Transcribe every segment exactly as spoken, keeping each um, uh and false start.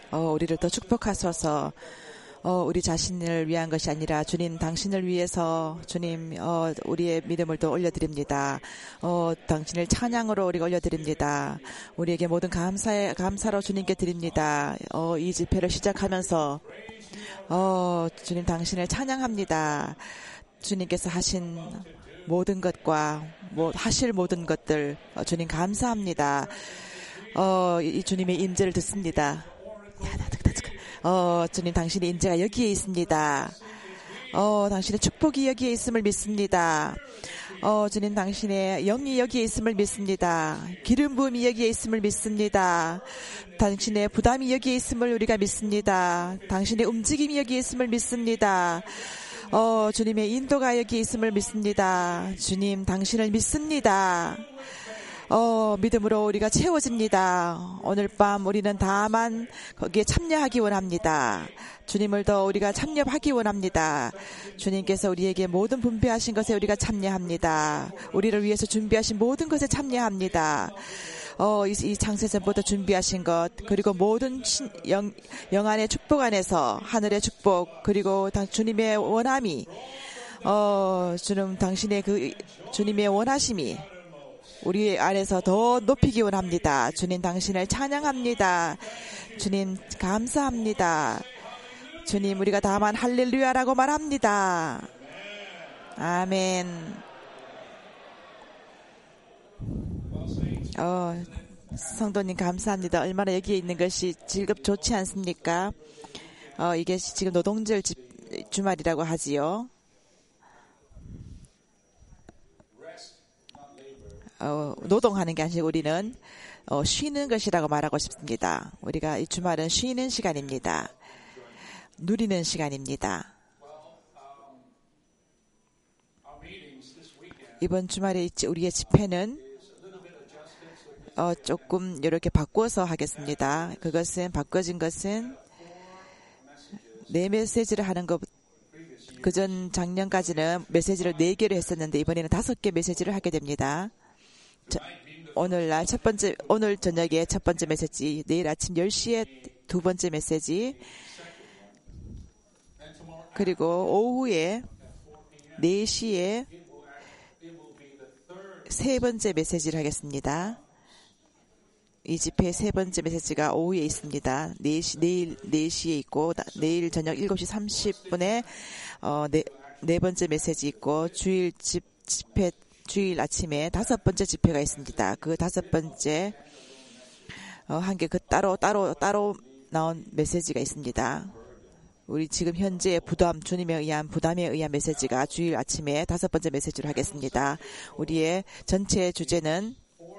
어, 우리를 더 축복하소서. 어, 우리 자신을 위한 것이 아니라 주님 당신을 위해서 주님 어, 우리의 믿음을 더 올려드립니다. 어, 당신을 찬양으로 우리가 올려드립니다. 우리에게 모든 감사에, 감사로 주님께 드립니다. 어, 이 집회를 시작하면서 어, 주님 당신을 찬양합니다. 주님께서 하신 모든 것과 뭐 하실 모든 것들 어, 주님 감사합니다. 어, 이 주님의 인재를 듣습니다. 어, 주님 당신의 인재가 여기에 있습니다. 어, 당신의 축복이 여기에 있음을 믿습니다. 어, 주님 당신의 영이 여기에 있음을 믿습니다. 기름 부음이 여기에 있음을 믿습니다. 당신의 부담이 여기에 있음을 우리가 믿습니다. 당신의 움직임이 여기에 있음을 믿습니다. 어, 주님의 인도가 여기 있음을 믿습니다. 주님 당신을 믿습니다. 어, 믿음으로 우리가 채워집니다. 오늘 밤 우리는 다만 거기에 참여하기 원합니다. 주님을 더 우리가 참여하기 원합니다. 주님께서 우리에게 모든 분배하신 것에 우리가 참여합니다. 우리를 위해서 준비하신 모든 것에 참여합니다. 어, 이, 이 창세전부터 준비하신 것, 그리고 모든 신, 영, 영안의 축복 안에서 하늘의 축복, 그리고 다, 주님의 원함이, 어, 주님, 당신의 그, 주님의 원하심이 우리 안에서 더 높이기 원합니다. 주님 당신을 찬양합니다. 주님 감사합니다. 주님 우리가 다만 할렐루야라고 말합니다. 아멘. 어, 성도님 감사합니다. 얼마나 여기에 있는 것이 즐겁 좋지 않습니까? 어, 이게 지금 노동절 집, 주말이라고 하지요. 어, 노동하는 게 아니고 우리는 어, 쉬는 것이라고 말하고 싶습니다. 우리가 이 주말은 쉬는 시간입니다. 누리는 시간입니다. 이번 주말에 우리의 집회는 어, 조금 이렇게 바꿔서 하겠습니다. 그것은 바꿔진 것은 내 메시지를 하는 것 그전 작년까지는 메시지를 네 개로 했었는데 이번에는 다섯 개 메시지를 하게 됩니다. 자, 오늘날 첫 번째, 오늘 저녁에 첫 번째 메시지, 내일 아침 열 시에 두 번째 메시지, 그리고 오후에 네 시에 세 번째 메시지를 하겠습니다. 이 집회 세 번째 메시지가 오후에 있습니다. 네 시, 내일 네 시에 있고, 내일 저녁 일곱 시 삼십 분에, 어, 네, 네 번째 메시지 있고, 주일 집, 집회, 주일 아침에 다섯 번째 집회가 있습니다. 그 다섯 번째 어, 한 개 그 따로 따로 따로 나온 메시지가 있습니다. 우리 지금 현재 부담 주님에 의한 부담에 의한 메시지가 주일 아침에 다섯 번째 메시지를 하겠습니다. 우리의 전체 주제는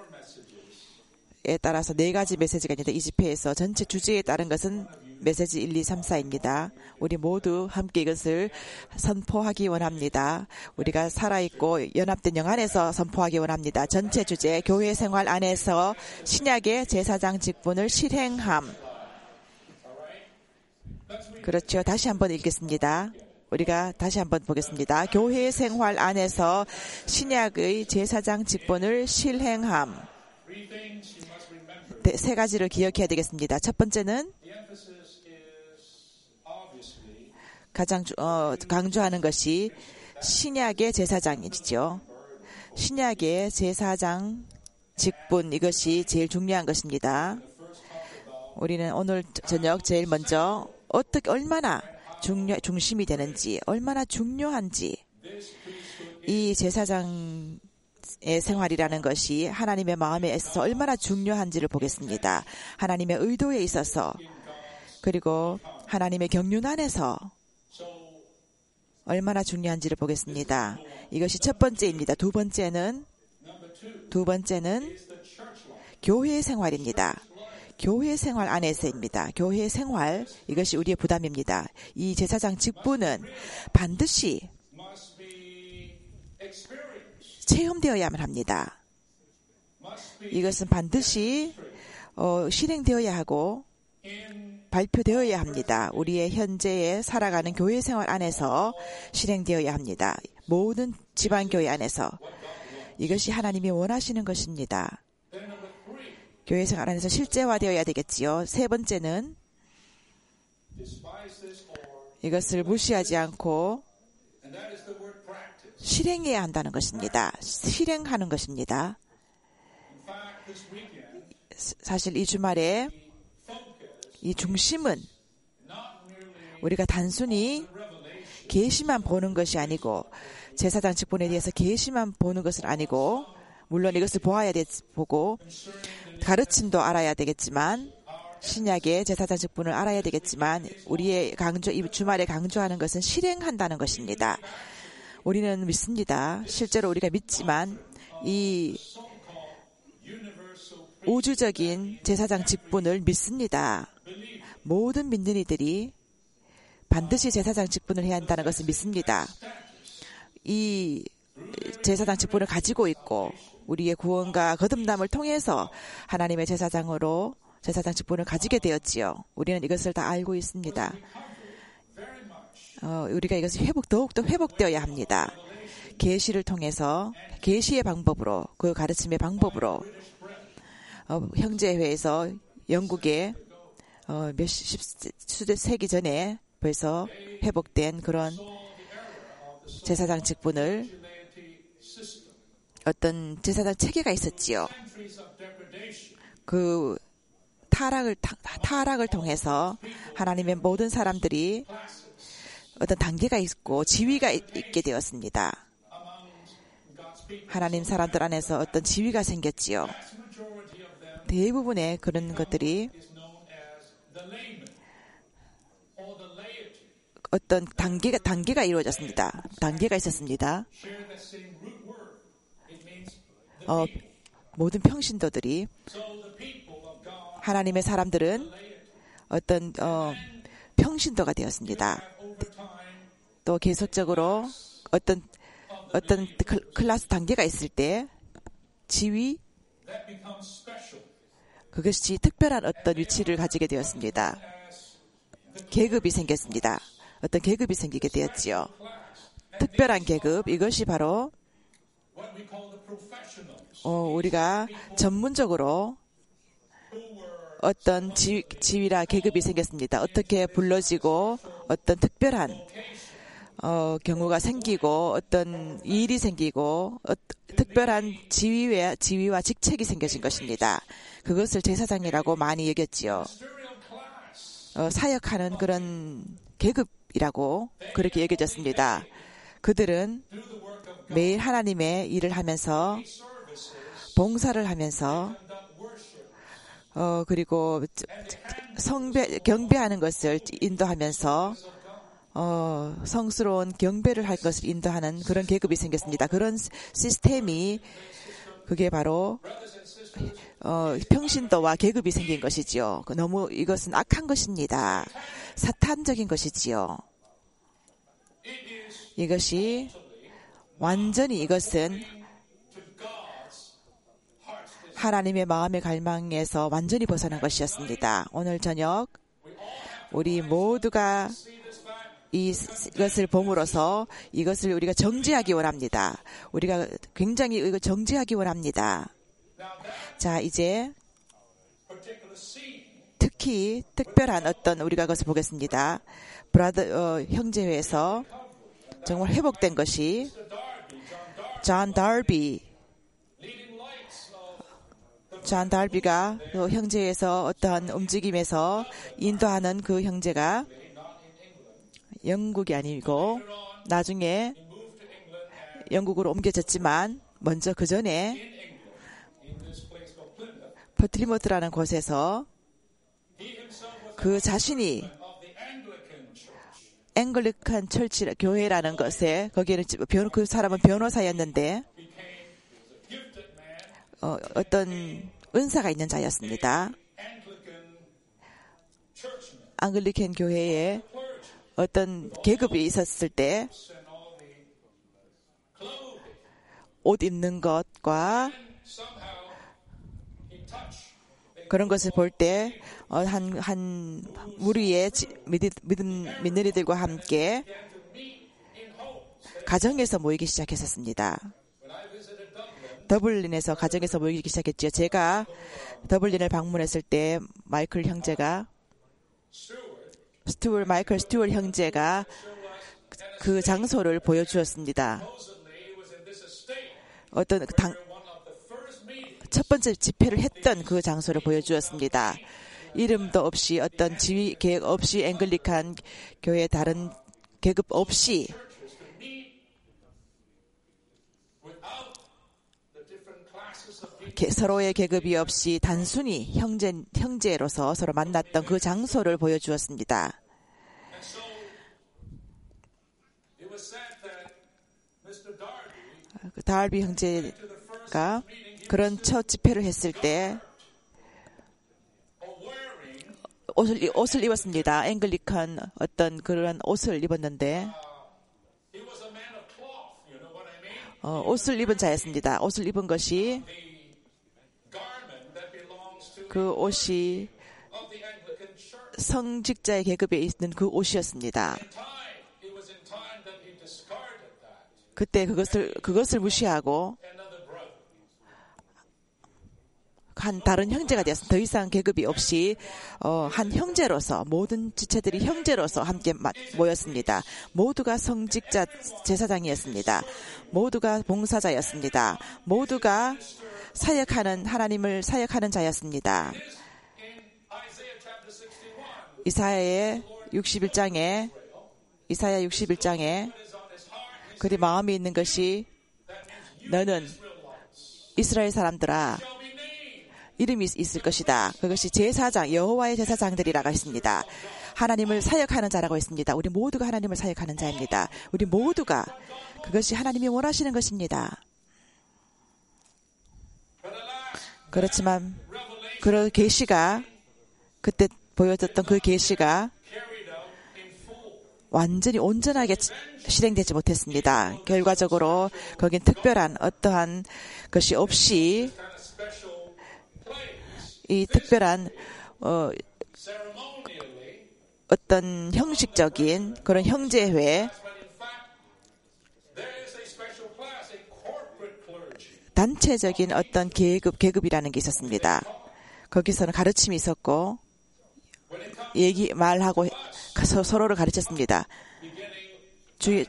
에 따라서 네 가지 메시지가 있는데 이 집회에서 전체 주제에 따른 것은 메시지 일, 이, 삼, 사입니다. 우리 모두 함께 이것을 선포하기 원합니다. 우리가 살아있고 연합된 영 안에서 선포하기 원합니다. 전체 주제, 교회 생활 안에서 신약의 제사장 직분을 실행함. 그렇죠. 다시 한번 읽겠습니다. 우리가 다시 한번 보겠습니다. 교회 생활 안에서 신약의 제사장 직분을 실행함. 세 가지를 기억해야 되겠습니다. 첫 번째는 가장 어, 강조하는 것이 신약의 제사장이죠. 신약의 제사장 직분, 이것이 제일 중요한 것입니다. 우리는 오늘 저녁 제일 먼저 어떻게 얼마나 중요, 중심이 되는지, 얼마나 중요한지, 이 제사장 의 생활이라는 것이 하나님의 마음에 있어서 얼마나 중요한지를 보겠습니다. 하나님의 의도에 있어서, 그리고 하나님의 경륜 안에서 얼마나 중요한지를 보겠습니다. 이것이 첫 번째입니다. 두 번째는 두 번째는 교회 생활입니다. 교회 생활 안에서입니다. 교회 생활, 이것이 우리의 부담입니다. 이 제사장 직분은 반드시 체험되어야만 합니다. 이것은 반드시 어, 실행되어야 하고 발표되어야 합니다. 우리의 현재에 살아가는 교회 생활 안에서 실행되어야 합니다. 모든 지방교회 안에서. 이것이 하나님이 원하시는 것입니다. 교회 생활 안에서 실제화되어야 되겠지요. 세 번째는 이것을 무시하지 않고 실행해야 한다는 것입니다. 실행하는 것입니다. 사실 이 주말에 이 중심은 우리가 단순히 계시만 보는 것이 아니고 제사장 직분에 대해서 계시만 보는 것은 아니고 물론 이것을 보아야 되, 보고 가르침도 알아야 되겠지만 신약의 제사장 직분을 알아야 되겠지만 우리의 강조, 이 주말에 강조하는 것은 실행한다는 것입니다. 우리는 믿습니다. 실제로 우리가 믿지만 이 우주적인 제사장 직분을 믿습니다. 모든 믿는 이들이 반드시 제사장 직분을 해야 한다는 것을 믿습니다. 이 제사장 직분을 가지고 있고 우리의 구원과 거듭남을 통해서 하나님의 제사장으로 제사장 직분을 가지게 되었지요. 우리는 이것을 다 알고 있습니다. 어, 우리가 이것이 회복, 더욱더 회복되어야 합니다. 계시를 통해서 계시의 방법으로 그 가르침의 방법으로 어, 형제회에서 영국에 어, 몇십 세기 전에 벌써 회복된 그런 제사장 직분을 어떤 제사장 체계가 있었지요. 그 타락을 타락을 통해서 하나님의 모든 사람들이 어떤 단계가 있고 지위가 있게 되었습니다. 하나님 사람들 안에서 어떤 지위가 생겼지요. 대부분의 그런 것들이 어떤 단계가 단계가 이루어졌습니다. 단계가 있었습니다. 어, 모든 평신도들이 하나님의 사람들은 어떤 어, 평신도가 되었습니다. 또 계속적으로 어떤 어떤 클래스 단계가 있을 때 지위 그것이 특별한 어떤 위치를 가지게 되었습니다. 계급이 생겼습니다. 어떤 계급이 생기게 되었지요. 특별한 계급, 이것이 바로 어, 우리가 전문적으로 어떤 지, 지위라 계급이 생겼습니다. 어떻게 불러지고 어떤 특별한 어, 경우가 생기고 어떤 일이 생기고 어, 특별한 지위와, 지위와 직책이 생겨진 것입니다. 그것을 제사장이라고 많이 여겼지요. 어, 사역하는 그런 계급이라고 그렇게 여겨졌습니다. 그들은 매일 하나님의 일을 하면서 봉사를 하면서 어 그리고 성배 경배하는 것을 인도하면서 어 성스러운 경배를 할 것을 인도하는 그런 계급이 생겼습니다. 그런 시스템이 그게 바로 어 평신도와 계급이 생긴 것이지요. 너무 이것은 악한 것입니다. 사탄적인 것이지요. 이것이 완전히 이것은 하나님의 마음의 갈망에서 완전히 벗어난 것이었습니다. 오늘 저녁 우리 모두가 이, 이것을 봄으로써 이것을 우리가 정죄하기 원합니다. 우리가 굉장히 이거 정죄하기 원합니다. 자, 이제 특히 특별한 어떤 우리가 그것을 보겠습니다. 브라더 어, 형제회에서 정말 회복된 것이 존 달비 존 달비가 또 형제에서 어떠한 움직임에서 인도하는 그 형제가 영국이 아니고 나중에 영국으로 옮겨졌지만 먼저 그 전에 버틀리모트라는 곳에서 그 자신이 앵글리칸 철치 교회라는 것에 거기에는 그 사람은 변호사였는데 어, 어떤 은사가 있는 자였습니다. 앙글리칸 교회에 어떤 계급이 있었을 때 옷 입는 것과 그런 것을 볼 때 한 한 무리의 믿음 믿는 이들과 함께 가정에서 모이기 시작했었습니다. 더블린에서 가정에서 모이기 시작했죠. 제가 더블린을 방문했을 때 마이클 형제가 스튜얼 마이클 스튜얼 형제가 그 장소를 보여주었습니다. 어떤 당, 첫 번째 집회를 했던 그 장소를 보여주었습니다. 이름도 없이 어떤 지휘 계획 없이 앵글리칸 교회 다른 계급 없이 서로의 계급이 없이 단순히 형제, 형제로서 서로 만났던 그 장소를 보여주었습니다. 다알비 형제가 그런 첫 집회를 했을 때 옷을, 옷을 입었습니다. 앵글리칸 어떤 그런 옷을 입었는데 어, 옷을 입은 자였습니다. 옷을 입은 것이 그 옷이 성직자의 계급에 있는 그 옷이었습니다. 그때 그것을 그것을 무시하고 한 다른 형제가 되었습니다. 더 이상 계급이 없이 어, 한 형제로서 모든 지체들이 형제로서 함께 모였습니다. 모두가 성직자 제사장이었습니다. 모두가 봉사자였습니다. 모두가 사역하는 하나님을 사역하는 자였습니다. 이사야의 육십일 장에 이사야 육십일 장에 그리 마음이 있는 것이 너는 이스라엘 사람들아 이름이 있을 것이다. 그것이 제사장, 여호와의 제사장들이라고 했습니다. 하나님을 사역하는 자라고 했습니다. 우리 모두가 하나님을 사역하는 자입니다. 우리 모두가 그것이 하나님이 원하시는 것입니다. 그렇지만 그 계시가 그때 보여졌던 그 계시가 완전히 온전하게 실행되지 못했습니다. 결과적으로 거긴 특별한 어떠한 것이 없이 이 특별한 어, 어떤 형식적인 그런 형제회 단체적인 어떤 계급, 계급이라는 게 있었습니다. 거기서는 가르침이 있었고 얘기 말하고 서로를 가르쳤습니다. 주의,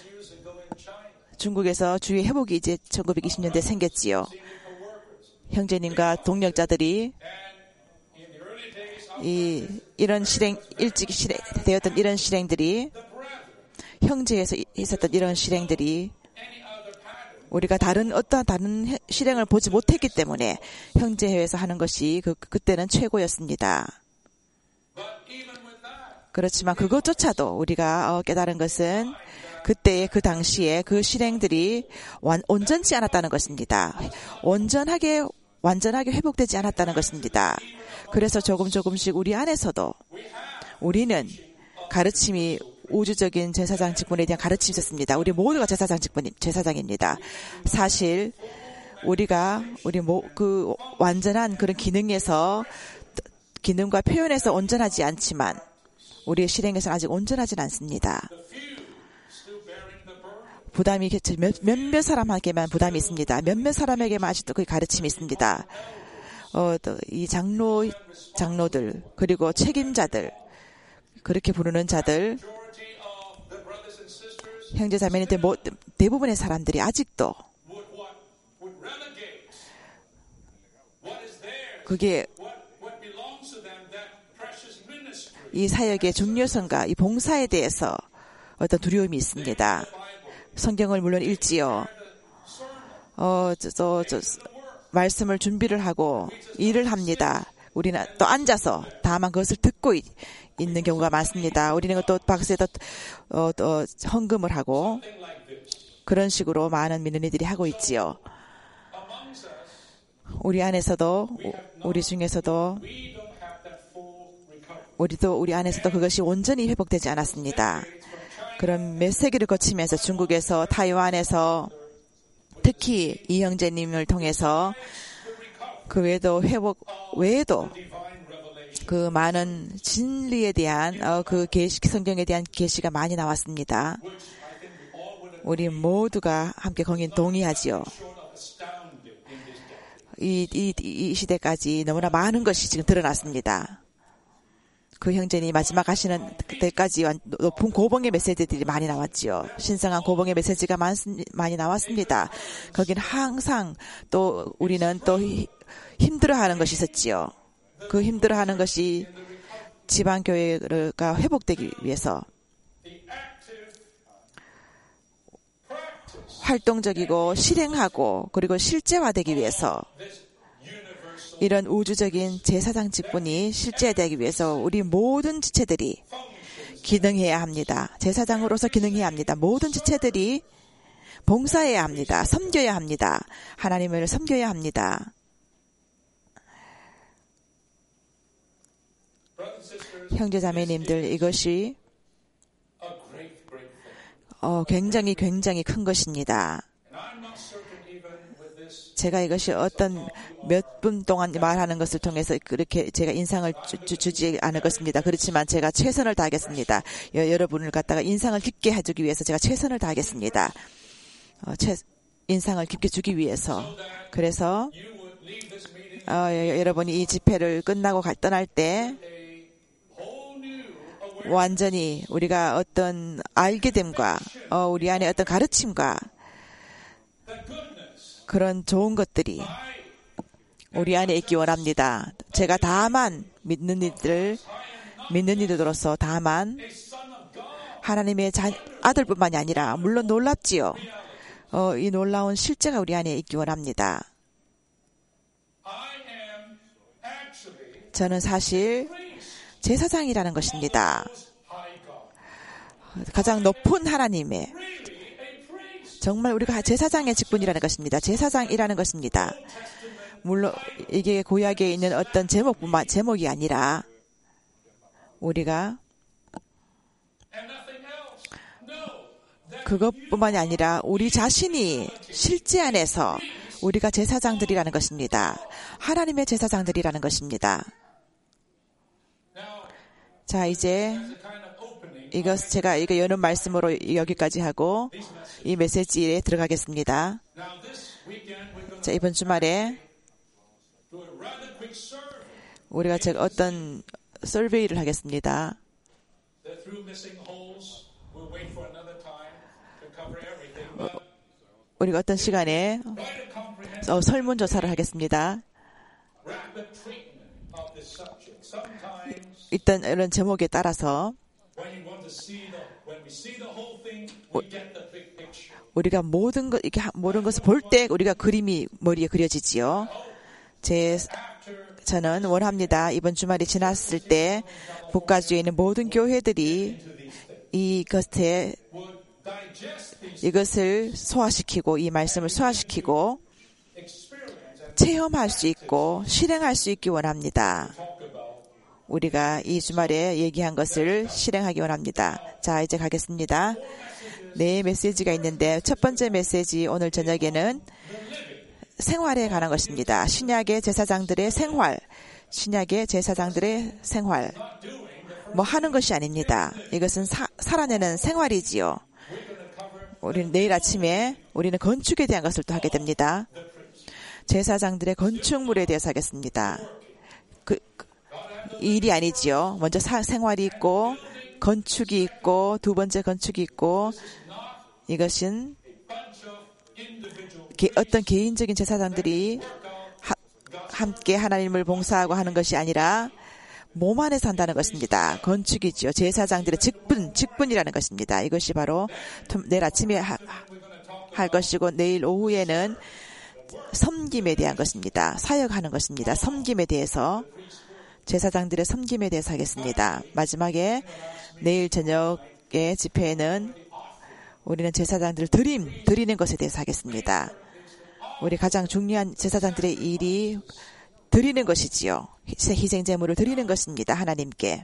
중국에서 주의 회복이 이제 천구백이십 년대에 생겼지요. 형제님과 동력자들이 이 이런 실행 일찍 실행되었던 이런 실행들이 형제에서 있었던 이런 실행들이 우리가 다른 어떠한 다른 실행을 보지 못했기 때문에 형제회에서 하는 것이 그 그때는 최고였습니다. 그렇지만 그것조차도 우리가 깨달은 것은 그때의 그 당시에 그 실행들이 완, 온전치 않았다는 것입니다. 온전하게 완전하게 회복되지 않았다는 것입니다. 그래서 조금 조금씩 우리 안에서도 우리는 가르침이 우주적인 제사장 직분에 대한 가르침이 있었습니다. 우리 모두가 제사장 직분, 제사장입니다. 사실 우리가 우리 모, 그 완전한 그런 기능에서 기능과 표현에서 온전하지 않지만 우리의 실행에서는 아직 온전하진 않습니다. 부담이 몇, 몇몇 사람에게만 부담이 있습니다. 몇몇 사람에게만 아직도 그 가르침이 있습니다. 어, 이 장로, 장로들, 그리고 책임자들, 그렇게 부르는 자들, 형제자매인데 뭐, 대부분의 사람들이 아직도 그게 이 사역의 중요성과 이 봉사에 대해서 어떤 두려움이 있습니다. 성경을 물론 읽지요. 어, 저, 저, 저, 말씀을 준비를 하고 일을 합니다. 우리는 또 앉아서 다만 그것을 듣고 있, 있는 경우가 많습니다. 우리는 또 박스에다 어, 또 헌금을 하고 그런 식으로 많은 민원이들이 하고 있지요. 우리 안에서도 우리 중에서도 우리도 우리 안에서도 그것이 온전히 회복되지 않았습니다. 그런 몇 세기를 거치면서 중국에서 타이완에서 특히 이 형제님을 통해서 그 외에도 회복 외에도 그 많은 진리에 대한 어, 그 계시 성경에 대한 계시가 많이 나왔습니다. 우리 모두가 함께 거긴 동의하지요. 이, 이, 이 시대까지 너무나 많은 것이 지금 드러났습니다. 그 형제님 마지막 하시는 때까지 높은 고봉의 메시지들이 많이 나왔지요. 신성한 고봉의 메시지가 많, 많이 나왔습니다. 거기는 항상 또 우리는 또 힘들어하는 것이 있었지요. 그 힘들어하는 것이 지방교회가 회복되기 위해서 활동적이고 실행하고 그리고 실제화되기 위해서 이런 우주적인 제사장 직분이 실제되기 위해서 우리 모든 지체들이 기능해야 합니다. 제사장으로서 기능해야 합니다. 모든 지체들이 봉사해야 합니다. 섬겨야 합니다. 하나님을 섬겨야 합니다. 형제자매님들, 이것이 어, 굉장히 굉장히 큰 것입니다. 제가 이것이 어떤 몇 분 동안 말하는 것을 통해서 그렇게 제가 인상을 주, 주지 않을 것입니다. 그렇지만 제가 최선을 다하겠습니다. 여, 여러분을 갖다가 인상을 깊게 해주기 위해서 제가 최선을 다하겠습니다. 어, 최, 인상을 깊게 주기 위해서. 그래서 어, 여러분이 이 집회를 끝나고 갈 떠날 때 완전히 우리가 어떤 알게됨과 어, 우리 안에 어떤 가르침과 그런 좋은 것들이 우리 안에 있기 원합니다. 제가 다만 믿는 이들, 믿는 이들로서 다만 하나님의 자, 아들뿐만이 아니라 물론 놀랍지요. 어, 이 놀라운 실제가 우리 안에 있기 원합니다. 저는 사실 제사장이라는 것입니다. 가장 높은 하나님의 정말 우리가 제사장의 직분이라는 것입니다. 제사장이라는 것입니다. 물론 이게 구약에 있는 어떤 제목뿐만 제목이 아니라 우리가 그것뿐만이 아니라 우리 자신이 실제 안에서 우리가 제사장들이라는 것입니다. 하나님의 제사장들이라는 것입니다. 자, 이제 이것 제가 이거 여는 말씀으로 여기까지 하고 이 메시지에 들어가겠습니다. 자, 이번 주말에 우리가 제가 어떤 서베이를 하겠습니다. 우리가 어떤 시간에 어, 설문조사를 하겠습니다. 일단 이런 제목에 따라서 우리가 모든 것 이렇게 모든 것을 볼 때 우리가 그림이 머리에 그려지지요. 제 저는 원합니다. 이번 주말이 지났을 때 북가주에 있는 모든 교회들이 이것에 이것을 소화시키고 이 말씀을 소화시키고 체험할 수 있고 실행할 수 있기 원합니다. 우리가 이 주말에 얘기한 것을 실행하기 원합니다. 자, 이제 가겠습니다. 네 메시지가 있는데 첫 번째 메시지 오늘 저녁에는 생활에 관한 것입니다. 신약의 제사장들의 생활, 신약의 제사장들의 생활. 뭐 하는 것이 아닙니다. 이것은 사, 살아내는 생활이지요. 우리는 내일 아침에 우리는 건축에 대한 것을 또 하게 됩니다. 제사장들의 건축물에 대해서 하겠습니다. 그, 그 일이 아니지요. 먼저 사, 생활이 있고 건축이 있고 두 번째 건축이 있고 이것은 게, 어떤 개인적인 제사장들이 하, 함께 하나님을 봉사하고 하는 것이 아니라 몸 안에서 한다는 것입니다. 건축이죠. 제사장들의 직분, 직분이라는 것입니다. 이것이 바로 내일 아침에 하, 할 것이고 내일 오후에는 섬김에 대한 것입니다. 사역하는 것입니다. 섬김에 대해서 제사장들의 섬김에 대해서 하겠습니다. 마지막에 내일 저녁의 집회에는 우리는 제사장들을 드림, 드리는 것에 대해서 하겠습니다. 우리 가장 중요한 제사장들의 일이 드리는 것이지요. 희생 제물을 드리는 것입니다. 하나님께.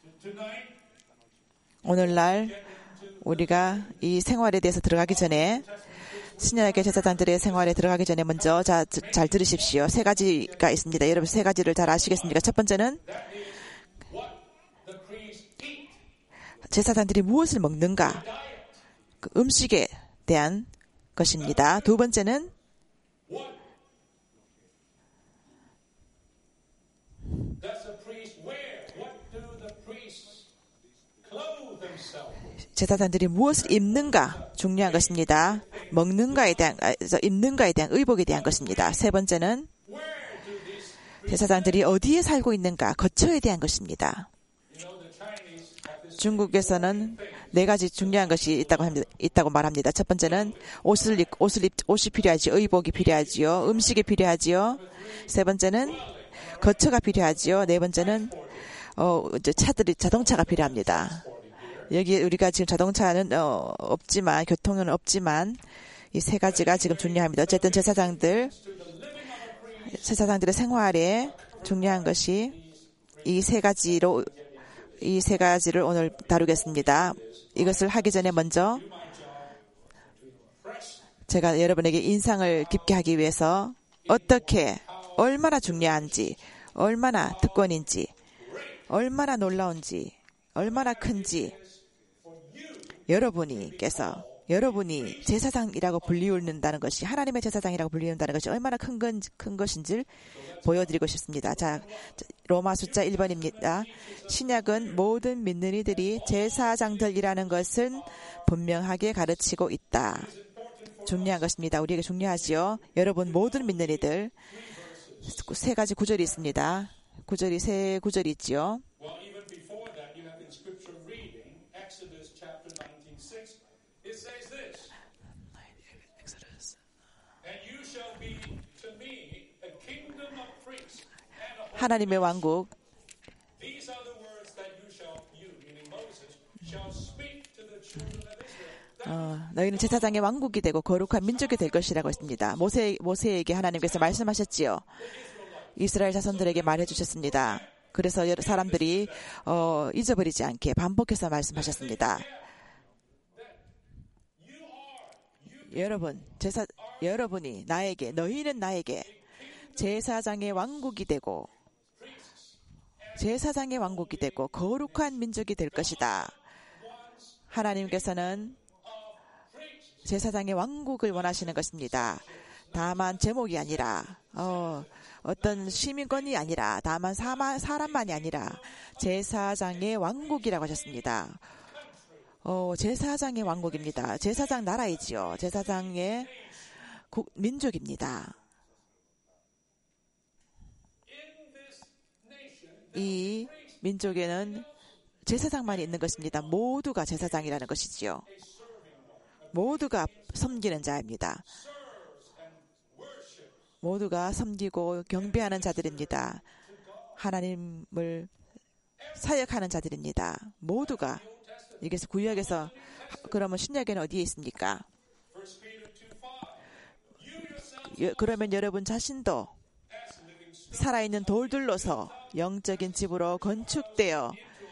오늘날 우리가 이 생활에 대해서 들어가기 전에 신약의 제사장들의 생활에 들어가기 전에 먼저 자, 잘 들으십시오. 세 가지가 있습니다. 여러분 세 가지를 잘 아시겠습니까? 첫 번째는 제사장들이 무엇을 먹는가? 그 음식에 대한 것입니다. 두 번째는 제사장들이 무엇을 입는가 중요한 것입니다. 먹는가에 대한, 입는가에 대한 의복에 대한 것입니다. 세 번째는 제사장들이 어디에 살고 있는가 거처에 대한 것입니다. 중국에서는 네 가지 중요한 것이 있다고 합니다. 있다고 말합니다. 첫 번째는 옷을 입, 옷을 입, 옷이 필요하지요. 의복이 필요하지요. 음식이 필요하지요. 세 번째는 거처가 필요하지요. 네 번째는 어, 이제 차들이 자동차가 필요합니다. 여기 우리가 지금 자동차는 어, 없지만 교통은 없지만 이 세 가지가 지금 중요합니다. 어쨌든 제사장들 제사장들의 생활에 중요한 것이 이 세 가지로 이 세 가지를 오늘 다루겠습니다. 이것을 하기 전에 먼저 제가 여러분에게 인상을 깊게 하기 위해서 어떻게 얼마나 중요한지 얼마나 특권인지 얼마나 놀라운지 얼마나 큰지 여러분이께서 여러분이 제사장이라고 불리운다는 것이 하나님의 제사장이라고 불리운다는 것이 얼마나 큰, 건, 큰 것인지를 보여드리고 싶습니다. 자, 로마 숫자 일 번입니다. 신약은 모든 믿는 이들이 제사장들이라는 것은 분명하게 가르치고 있다. 중요한 것입니다. 우리에게 중요하지요. 여러분 모든 믿는 이들 세 가지 구절이 있습니다. 구절이 세 구절이 있지요. 하나님의 왕국 어, 너희는 제사장의 왕국이 되고 거룩한 민족이 될 것이라고 했습니다. 모세, 모세에게 하나님께서 말씀하셨지요. 이스라엘 자손들에게 말해주셨습니다. 그래서 사람들이 어, 잊어버리지 않게 반복해서 말씀하셨습니다. 여러분, 제사, 여러분이 나에게, 너희는 나에게 제사장의 왕국이 되고 제사장의 왕국이 되고 거룩한 민족이 될 것이다. 하나님께서는 제사장의 왕국을 원하시는 것입니다. 다만 제목이 아니라 어, 어떤 시민권이 아니라 다만 사마, 사람만이 아니라 제사장의 왕국이라고 하셨습니다. 어, 제사장의 왕국입니다. 제사장 나라이지요. 제사장의 국, 민족입니다. 이 민족에는 제사장만이 있는 것입니다. 모두가 제사장이라는 것이지요. 모두가 섬기는 자입니다. 모두가 섬기고 경배하는 자들입니다. 하나님을 사역하는 자들입니다. 모두가. 이게서 구약에서 그러면 신약에는 어디에 있습니까? 그러면 여러분 자신도 살아있는 돌들로서 영적인 집으로 건축되어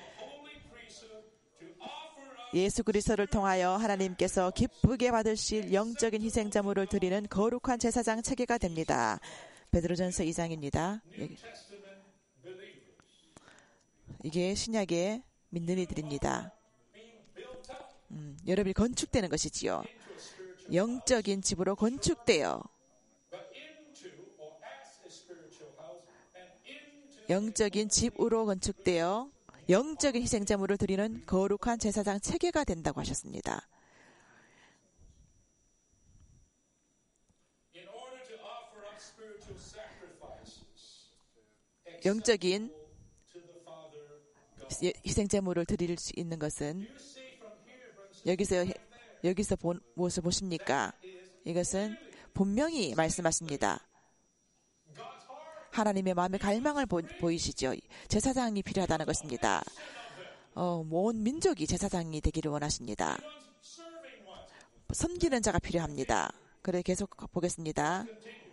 예수 그리스도를 통하여 하나님께서 기쁘게 받으실 영적인 희생자물을 드리는 거룩한 제사장 체계가 됩니다. 베드로전서 이 장입니다. 이게 신약의 믿는 이들입니다. 음, 여러분이 건축되는 것이지요. 영적인 집으로 건축되어 영적인 집으로 건축되어 영적인 희생자물을 드리는 거룩한 제사장 체계가 된다고 하셨습니다. 영적인 희생제물을 드릴 수 있는 것은 여기서 여기서 본, 무엇을 보십니까? 이것은 분명히 말씀하십니다. 하나님의 마음의 갈망을 보, 보이시죠? 제사장이 필요하다는 것입니다. 어, 온 민족이 제사장이 되기를 원하십니다. 섬기는 자가 필요합니다. 그래 계속 보겠습니다.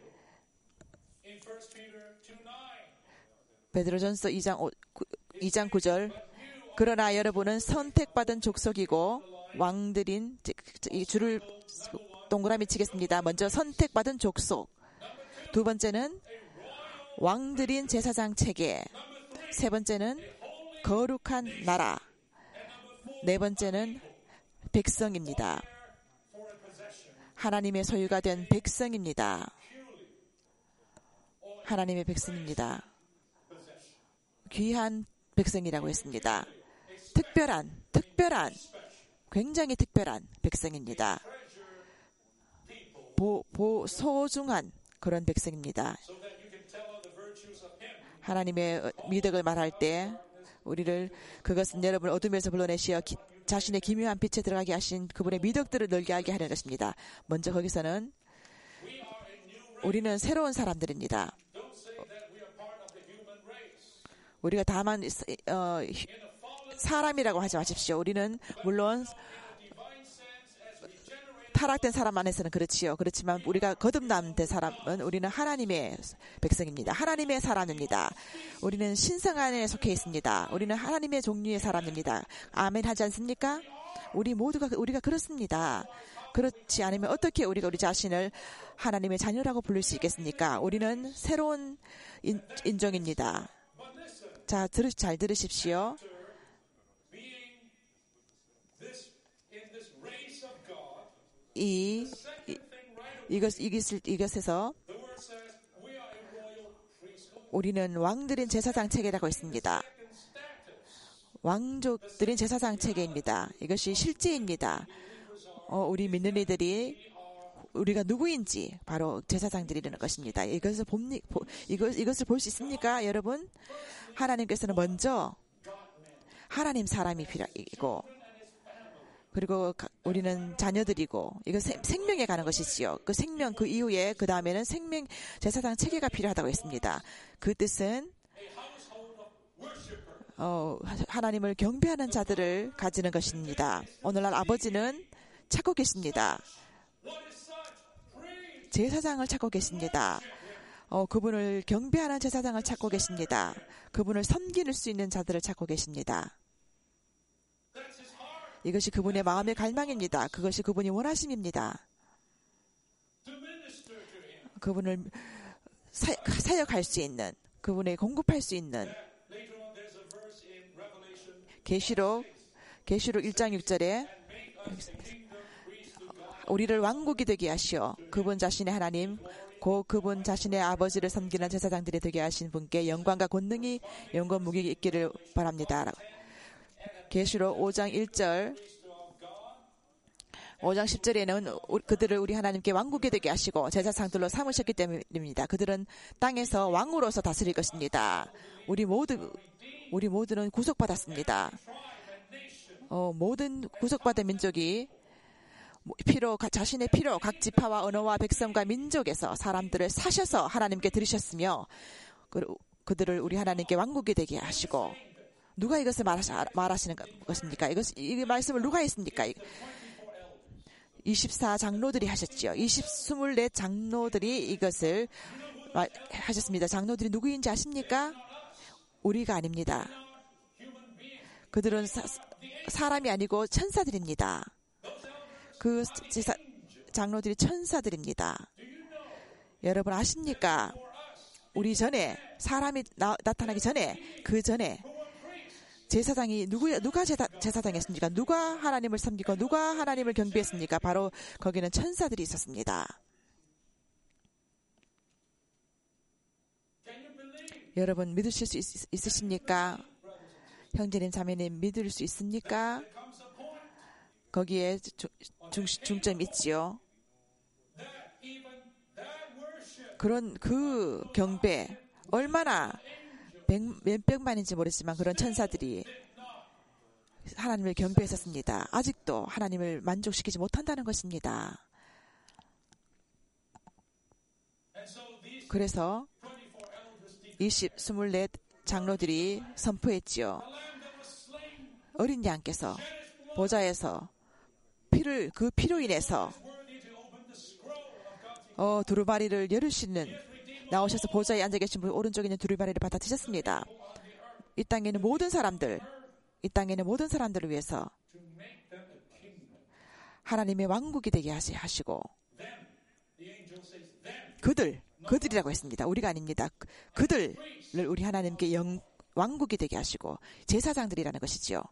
베드로전서 이 장 구 절. 그러나 여러분은 선택받은 족속이고 왕들인, 이 줄을 동그라미 치겠습니다. 먼저 선택받은 족속. 두 번째는 왕들인 제사장 체계. 세 번째는 거룩한 나라. 네 번째는 백성입니다. 하나님의 소유가 된 백성입니다. 하나님의 백성입니다. 귀한 백성이라고 했습니다. 특별한, 특별한, 굉장히 특별한 백성입니다. 보, 보, 소중한 그런 백성입니다. 하나님의 미덕을 말할 때 우리를 그것은 여러분 어둠에서 불러내시어 기, 자신의 기묘한 빛에 들어가게 하신 그분의 미덕들을 넓게 알게 하는 것입니다. 먼저 거기서는 우리는 새로운 사람들입니다. 우리가 다만 어, 사람이라고 하지 마십시오. 우리는 물론 타락된 사람 안에서는 그렇지요. 그렇지만 우리가 거듭남된 사람은 우리는 하나님의 백성입니다. 하나님의 사람입니다. 우리는 신성 안에 속해 있습니다. 우리는 하나님의 종류의 사람입니다. 아멘 하지 않습니까? 우리 모두가 우리가 그렇습니다. 그렇지 않으면 어떻게 우리가 우리 자신을 하나님의 자녀라고 부를 수 있겠습니까? 우리는 새로운 인, 인종입니다. 자, 들으, 잘 들으십시오. 이, 이 이것 이것을 이것에서 우리는 왕들인 제사장 체계라고 있습니다. 왕족들인 제사장 체계입니다. 이것이 실제입니다. 어, 우리 믿는 이들이 우리가 누구인지 바로 제사장들이라는 것입니다. 이것을 봅니, 보, 이것, 이것을 볼 수 있습니까, 여러분? 하나님께서는 먼저 하나님 사람이 필요이고, 그리고 우리는 자녀들이고, 이거 생명에 가는 것이지요. 그 생명, 그 이후에, 그 다음에는 생명, 제사장 체계가 필요하다고 했습니다. 그 뜻은, 어, 하나님을 경배하는 자들을 가지는 것입니다. 오늘날 아버지는 찾고 계십니다. 제사장을 찾고 계십니다. 어, 그분을 경배하는 제사장을 찾고 계십니다. 그분을 섬길 수 있는 자들을 찾고 계십니다. 이것이 그분의 마음의 갈망입니다. 그것이 그분이 원하심입니다. 그분을 사, 사역할 수 있는, 그분의 공급할 수 있는. 계시록 계시록 일 장 육 절에 우리를 왕국이 되게 하시어 그분 자신의 하나님 곧 그분 자신의 아버지를 섬기는 제사장들이 되게 하신 분께 영광과 권능이 영권 무기 있기를 바랍니다. 계시록 오 장 일 절 오 장 십 절에는 그들을 우리 하나님께 왕국이 되게 하시고 제사장들로 삼으셨기 때문입니다. 그들은 땅에서 왕으로서 다스릴 것입니다. 우리 모두 우리 모두는 구속받았습니다. 어, 모든 구속받은 민족이 피로 자신의 피로 각 지파와 언어와 백성과 민족에서 사람들을 사셔서 하나님께 들으셨으며 그들을 우리 하나님께 왕국이 되게 하시고 누가 이것을 말하시, 말하시는 것입니까? 이것 이 말씀을 누가 했습니까? 이십사 장로들이 하셨지요. 이십, 이십사 장로들이 이것을 말, 하셨습니다. 장로들이 누구인지 아십니까? 우리가 아닙니다. 그들은 사, 사람이 아니고 천사들입니다. 그 제사, 장로들이 천사들입니다. 여러분 아십니까? 우리 전에 사람이 나, 나타나기 전에 그 전에 제사장이 누구 누가 제사, 제사장이었습니까? 누가 하나님을 섬기고 누가 하나님을 경배했습니까? 바로 거기는 천사들이 있었습니다. 여러분 믿으실 수 있, 있으십니까? 형제님 자매님 믿을 수 있습니까? 거기에 중, 중, 중점이 있지요. 그런 그 경배 얼마나 몇백만인지 모르지만 그런 천사들이 하나님을 경배했었습니다. 아직도 하나님을 만족시키지 못한다는 것입니다. 그래서 이십, 이십사 장로들이 선포했지요. 어린 양께서 보좌에서 피를 그 피로 인해서 어, 두루마리를 열으시는 나오셔서 보좌에 앉아 계신 분 오른쪽에 있는 두루마리를 받아드셨습니다. 이 땅에는 모든 사람들, 이 땅에는 모든 사람들을 위해서 하나님의 왕국이 되게 하시고 그들, 그들이라고 했습니다. 우리가 아닙니다. 그들을 우리 하나님께 영, 왕국이 되게 하시고 제사장들이라는 것이지요.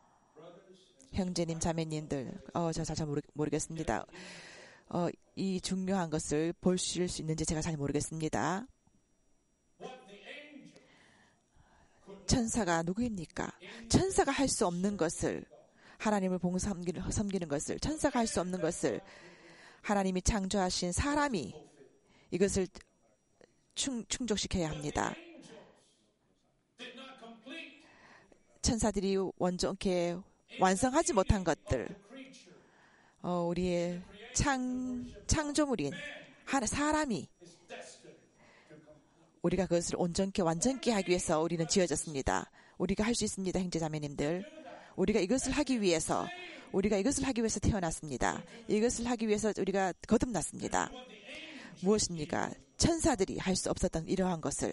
형제님, 자매님들, 어, 저 잘 모르, 모르겠습니다. 어, 이 중요한 것을 보실 수 있는지 제가 잘 모르겠습니다. 천사가 누구입니까? 천사가 할 수 없는 것을, 하나님을 봉 섬기는, 섬기는 것을, 천사가 할 수 없는 것을 하나님이 창조하신 사람이 이것을 충, 충족시켜야 합니다. 천사들이 완전케 완성하지 못한 것들, 어, 우리의 창, 창조물인 하나, 사람이 우리가 그것을 온전케 완전케 하기 위해서 우리는 지어졌습니다. 우리가 할 수 있습니다. 형제자매님들. 우리가 이것을 하기 위해서 우리가 이것을 하기 위해서 태어났습니다. 이것을 하기 위해서 우리가 거듭났습니다. 무엇입니까? 천사들이 할 수 없었던 이러한 것을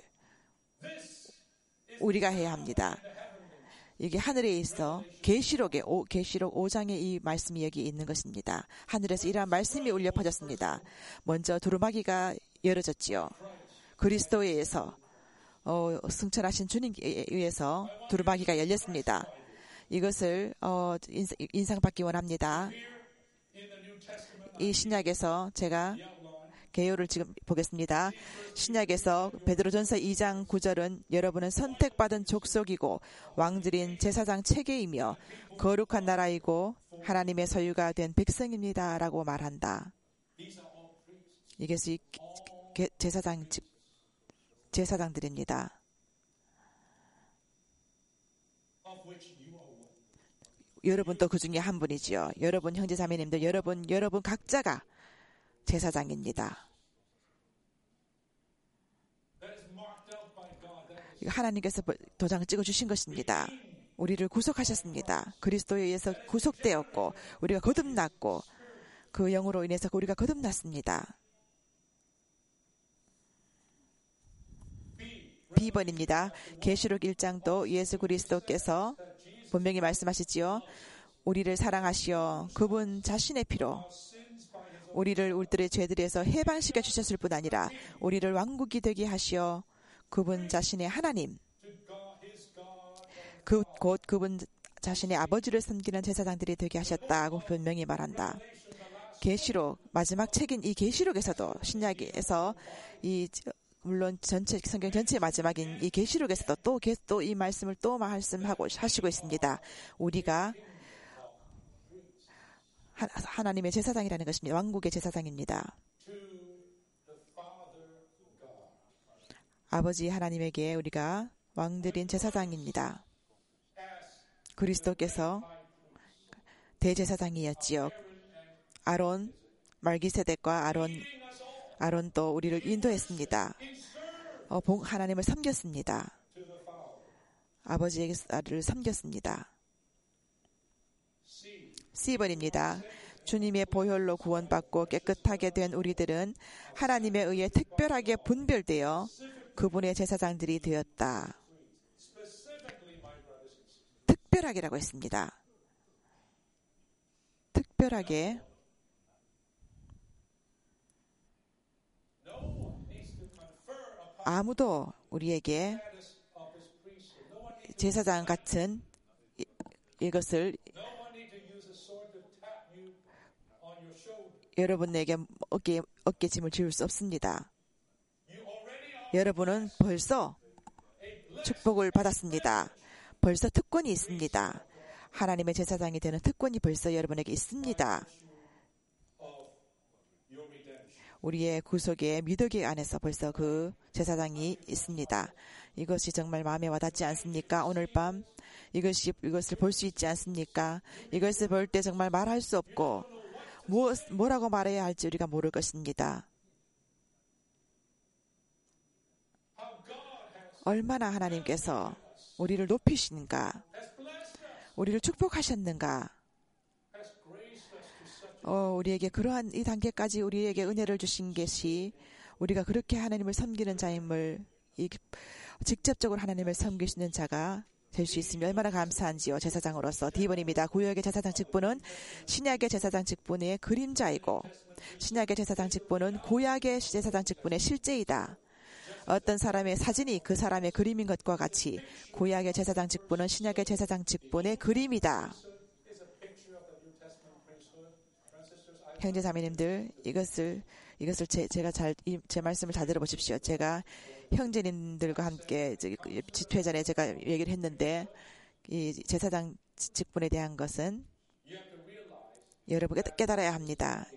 우리가 해야 합니다. 이게 하늘에 있어 계시록의 계시록 오 장에 이 말씀이 여기 있는 것입니다. 하늘에서 이러한 말씀이 울려 퍼졌습니다. 먼저 두루마기가 열어졌지요. 그리스도에 의해서 어, 승천하신 주님에 의해서 두루마기가 열렸습니다. 이것을 어, 인상, 인상받기 원합니다. 이 신약에서 제가 개요를 지금 보겠습니다. 신약에서 베드로전서 이 장 구 절은 여러분은 선택받은 족속이고 왕들인 제사장 체계이며 거룩한 나라이고 하나님의 소유가 된 백성입니다. 라고 말한다. 이것이 제사장, 제사장들입니다. 여러분도 그 중에 한 분이지요. 여러분 형제자매님들, 여러분 여러분 각자가 제사장입니다. 하나님께서 도장을 찍어주신 것입니다. 우리를 구속하셨습니다. 그리스도에 의해서 구속되었고 우리가 거듭났고 그 영으로 인해서 우리가 거듭났습니다. 비 번입니다. 계시록 일 장도 예수 그리스도께서 분명히 말씀하시지요. 우리를 사랑하시어 그분 자신의 피로 우리를 우리들의 죄들에서 해방시켜 주셨을 뿐 아니라 우리를 왕국이 되게 하시어 그분 자신의 하나님, 그, 곧 그분 자신의 아버지를 섬기는 제사장들이 되게 하셨다고 분명히 말한다. 계시록, 마지막 책인 이 계시록에서도 신약에서 이 물론 전체 성경 전체의 마지막인 이 계시록에서도 또 또 이 말씀을 또 말씀하고 하시고 있습니다. 우리가 하, 하나님의 제사장이라는 것입니다. 왕국의 제사장입니다. 아버지 하나님에게 우리가 왕들인 제사장입니다. 그리스도께서 대제사장이었지요. 아론, 말기세덱과 아론, 아론도 우리를 인도했습니다. 어, 하나님을 섬겼습니다. 아버지를 섬겼습니다. 씨 번입니다. 주님의 보혈로 구원받고 깨끗하게 된 우리들은 하나님에 의해 특별하게 분별되어 그분의 제사장들이 되었다. 특별하게라고 했습니다. 특별하게 아무도 우리에게 제사장 같은 이것을 여러분에게 어깨, 어깨짐을 지울 수 없습니다. 여러분은 벌써 축복을 받았습니다. 벌써 특권이 있습니다. 하나님의 제사장이 되는 특권이 벌써 여러분에게 있습니다. 우리의 구속의 미덕의 안에서 벌써 그 제사장이 있습니다. 이것이 정말 마음에 와닿지 않습니까? 오늘 밤 이것이, 이것을 볼 수 있지 않습니까? 이것을 볼 때 정말 말할 수 없고 무엇, 뭐라고 말해야 할지 우리가 모를 것입니다. 얼마나 하나님께서 우리를 높이신가, 우리를 축복하셨는가, 어, 우리에게 그러한 이 단계까지 우리에게 은혜를 주신 것이 우리가 그렇게 하나님을 섬기는 자임을 이, 직접적으로 하나님을 섬길 수 있는 자가 될 수 있으면 얼마나 감사한지요. 제사장으로서 디 번입니다. 구약의 제사장 직분은 신약의 제사장 직분의 그림자이고 신약의 제사장 직분은 구약의 제사장 직분의 실제이다. 어떤 사람의 사진이 그 사람의 그림인 것과 같이 구약의 제사장 직분은 신약의 제사장 직분의 그림이다. 형제자매님들, 이것을 이것을 제, 제가 잘, 이, 제 말씀을 잘 들어보십시오. 제가 형제님들과 함께 집회 전에 제가 얘기를 했는데, 이 제사장 직분에 대한 것은 여러분 깨달아야 합니다.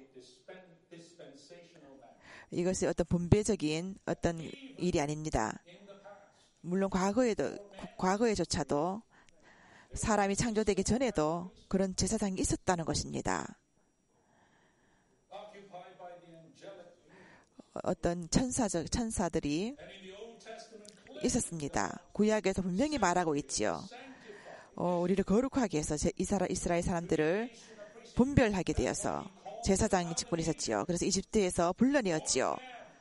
이것이 어떤 분배적인 어떤 일이 아닙니다. 물론 과거에도, 과거에조차도 사람이 창조되기 전에도 그런 제사장이 있었다는 것입니다. 어떤 천사적, 천사들이 있었습니다. 구약에서 분명히 말하고 있지요. 어, 우리를 거룩하게 해서 이스라엘, 이스라엘 사람들을 분별하게 되어서 제사장 직분이 있었지요. 그래서 이집트에서 불러내었지요.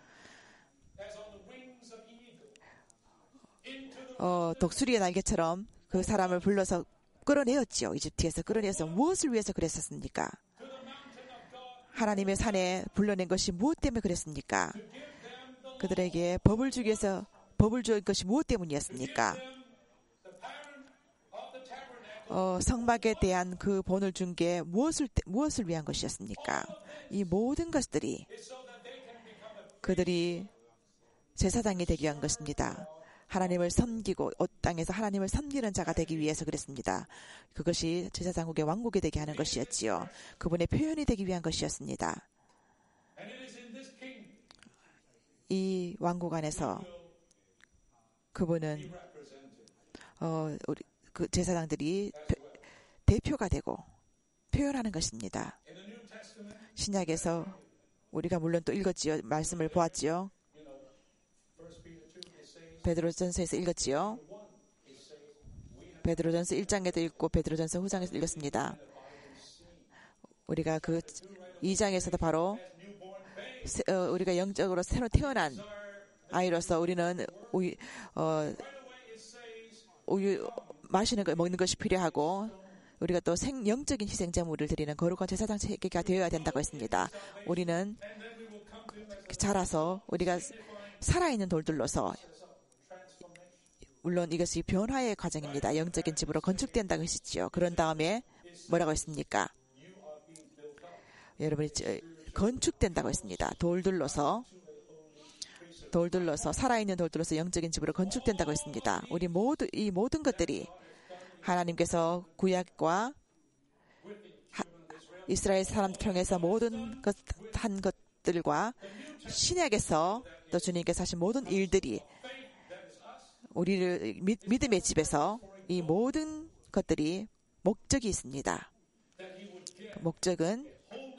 어, 독수리의 날개처럼 그 사람을 불러서 끌어내었지요. 이집트에서 끌어내서 무엇을 위해서 그랬었습니까? 하나님의 산에 불러낸 것이 무엇 때문에 그랬습니까? 그들에게 법을 주기 위해서 법을 준 것이 무엇 때문이었습니까? 어, 성막에 대한 그 본을 준 게 무엇을, 무엇을 위한 것이었습니까? 이 모든 것들이 그들이 제사장이 되기 위한 것입니다. 하나님을 섬기고 이 땅에서 하나님을 섬기는 자가 되기 위해서 그랬습니다. 그것이 제사장국의 왕국이 되게 하는 것이었지요. 그분의 표현이 되기 위한 것이었습니다. 이 왕국 안에서 그분은 어, 우리 그 제사장들이 대표가 되고 표현하는 것입니다. 신약에서 우리가 물론 또 읽었지요. 말씀을 보았지요. 베드로전서에서 읽었지요. 베드로전서 일 장에도 읽고 베드로전서 후 장에서 읽었습니다. 우리가 그 이 장에서도 바로 어, 우리가 영적으로 새로 태어난 아이로서 우리는 우유, 어, 우유 마시는 거 먹는 것이 필요하고 우리가 또 생, 영적인 희생제물을 드리는 거룩한 제사장 체계가 되어야 된다고 했습니다. 우리는 자라서 우리가 살아있는 돌들로서 물론 이것이 변화의 과정입니다. 영적인 집으로 건축된다고 했었지요. 그런 다음에 뭐라고 했습니까? 여러분이 건축된다고 했습니다. 돌들로서 돌들로서 살아있는 돌들로서 영적인 집으로 건축된다고 했습니다. 우리 모두 이 모든 것들이 하나님께서 구약과 하, 이스라엘 사람 통해서 모든 것 한 것들과 신약에서 또 주님께서 하신 모든 일들이 우리를 믿, 믿음의 집에서 이 모든 것들이 목적이 있습니다. 그 목적은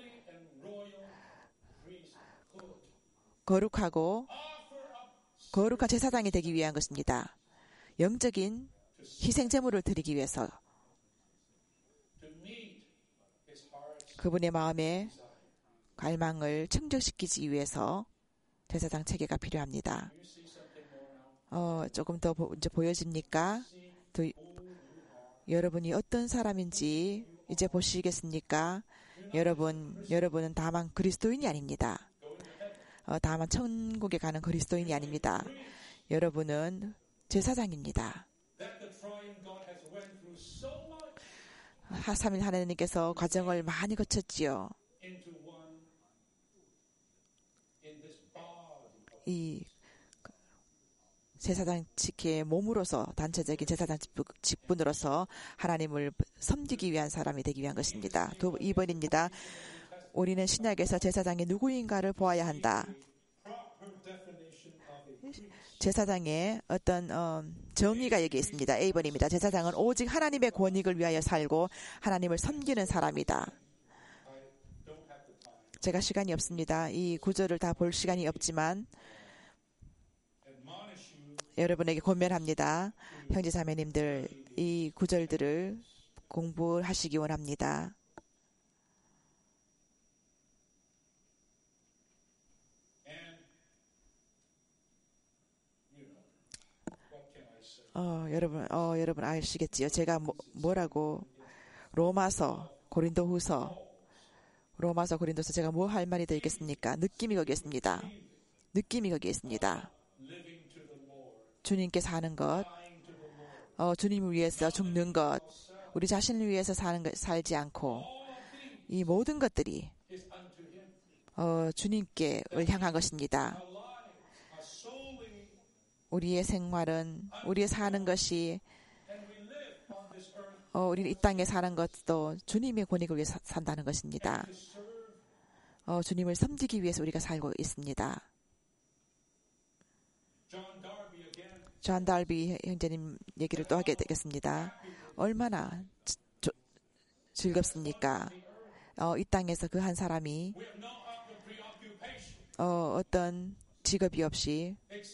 거룩하고 거룩한 제사장이 되기 위한 것입니다. 영적인 희생제물을 드리기 위해서 그분의 마음의 갈망을 충족시키기 위해서 제사장 체계가 필요합니다. 어, 조금 더 보, 이제 보여집니까? 또, 여러분이 어떤 사람인지 이제 보시겠습니까? 여러분, 여러분은 다만 그리스도인이 아닙니다. 어, 다만 천국에 가는 그리스도인이 아닙니다. 여러분은 제사장입니다. 하삼일 하나님께서 과정을 많이 거쳤지요. 이 제사장 직의 몸으로서 단체적인 제사장 직분으로서 하나님을 섬기기 위한 사람이 되기 위한 것입니다. 두, 이 번입니다. 우리는 신약에서 제사장이 누구인가를 보아야 한다. 제사장의 어떤 어, 정의가 여기 있습니다. 에이 번입니다. 제사장은 오직 하나님의 권익을 위하여 살고 하나님을 섬기는 사람이다. 제가 시간이 없습니다. 이 구절을 다 볼 시간이 없지만 여러분에게 권면합니다. 형제 자매님들 이 구절들을 공부하시기 원합니다. 어, 여러분, 어, 여러분 아시겠지요? 제가 뭐, 뭐라고 로마서, 고린도후서, 로마서, 고린도서 제가 뭐 할 말이 더 있겠습니까? 느낌이 거기에 있습니다. 느낌이 거기에 있습니다. 주님께 사는 것, 어, 주님을 위해서 죽는 것, 우리 자신을 위해서 사는 것, 살지 않고 이 모든 것들이 어, 주님께 향한 것입니다. 우리의 생활은, 우리의 사는 것이, 어, 우리는 이 땅에 사는 것도 주님의 권익을 위해 사, 산다는 것입니다. 어, 주님을 섬기기 위해서 우리가 살고 있습니다. 존 달비 형제님 얘기를 또 하게 되겠습니다. 얼마나 조, 즐겁습니까? 어, 이 땅에서 그 한 사람이 어, 어떤 직업이 없이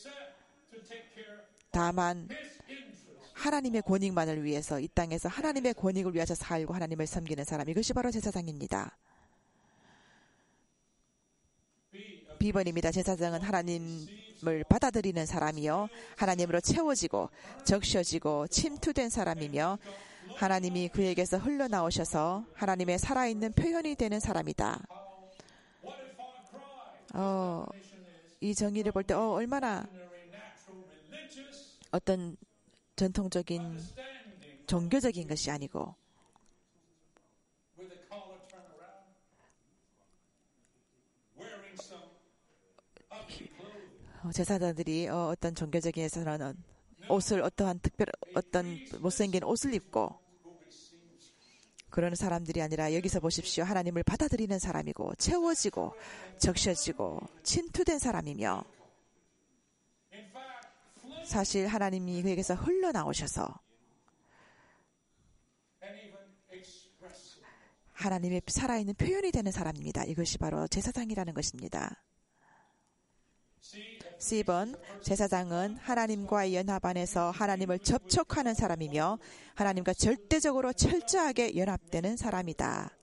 다만 하나님의 권익만을 위해서 이 땅에서 하나님의 권익을 위해서 살고 하나님을 섬기는 사람, 이것이 바로 제사장입니다. 비 번입니다. 제사장은 하나님을 받아들이는 사람이요, 하나님으로 채워지고 적셔지고 침투된 사람이며 하나님이 그에게서 흘러나오셔서 하나님의 살아있는 표현이 되는 사람이다. 어, 이 정의를 볼 때 어, 얼마나 어떤 전통적인 종교적인 것이 아니고 제사장들이 어, 어떤 종교적인 에서는 옷을 어떠한 특별 어떤 못생긴 옷을 입고 그러는 사람들이 아니라 여기서 보십시오. 하나님을 받아들이는 사람이고 채워지고 적셔지고 침투된 사람이며 사실 하나님이 그에게서 흘러나오셔서 하나님의 살아있는 표현이 되는 사람입니다. 이것이 바로 제사장이라는 것입니다. 사 번, 제사장은 하나님과의 연합 안에서 하나님을 접촉하는 사람이며 하나님과 절대적으로 철저하게 연합되는 사람이다.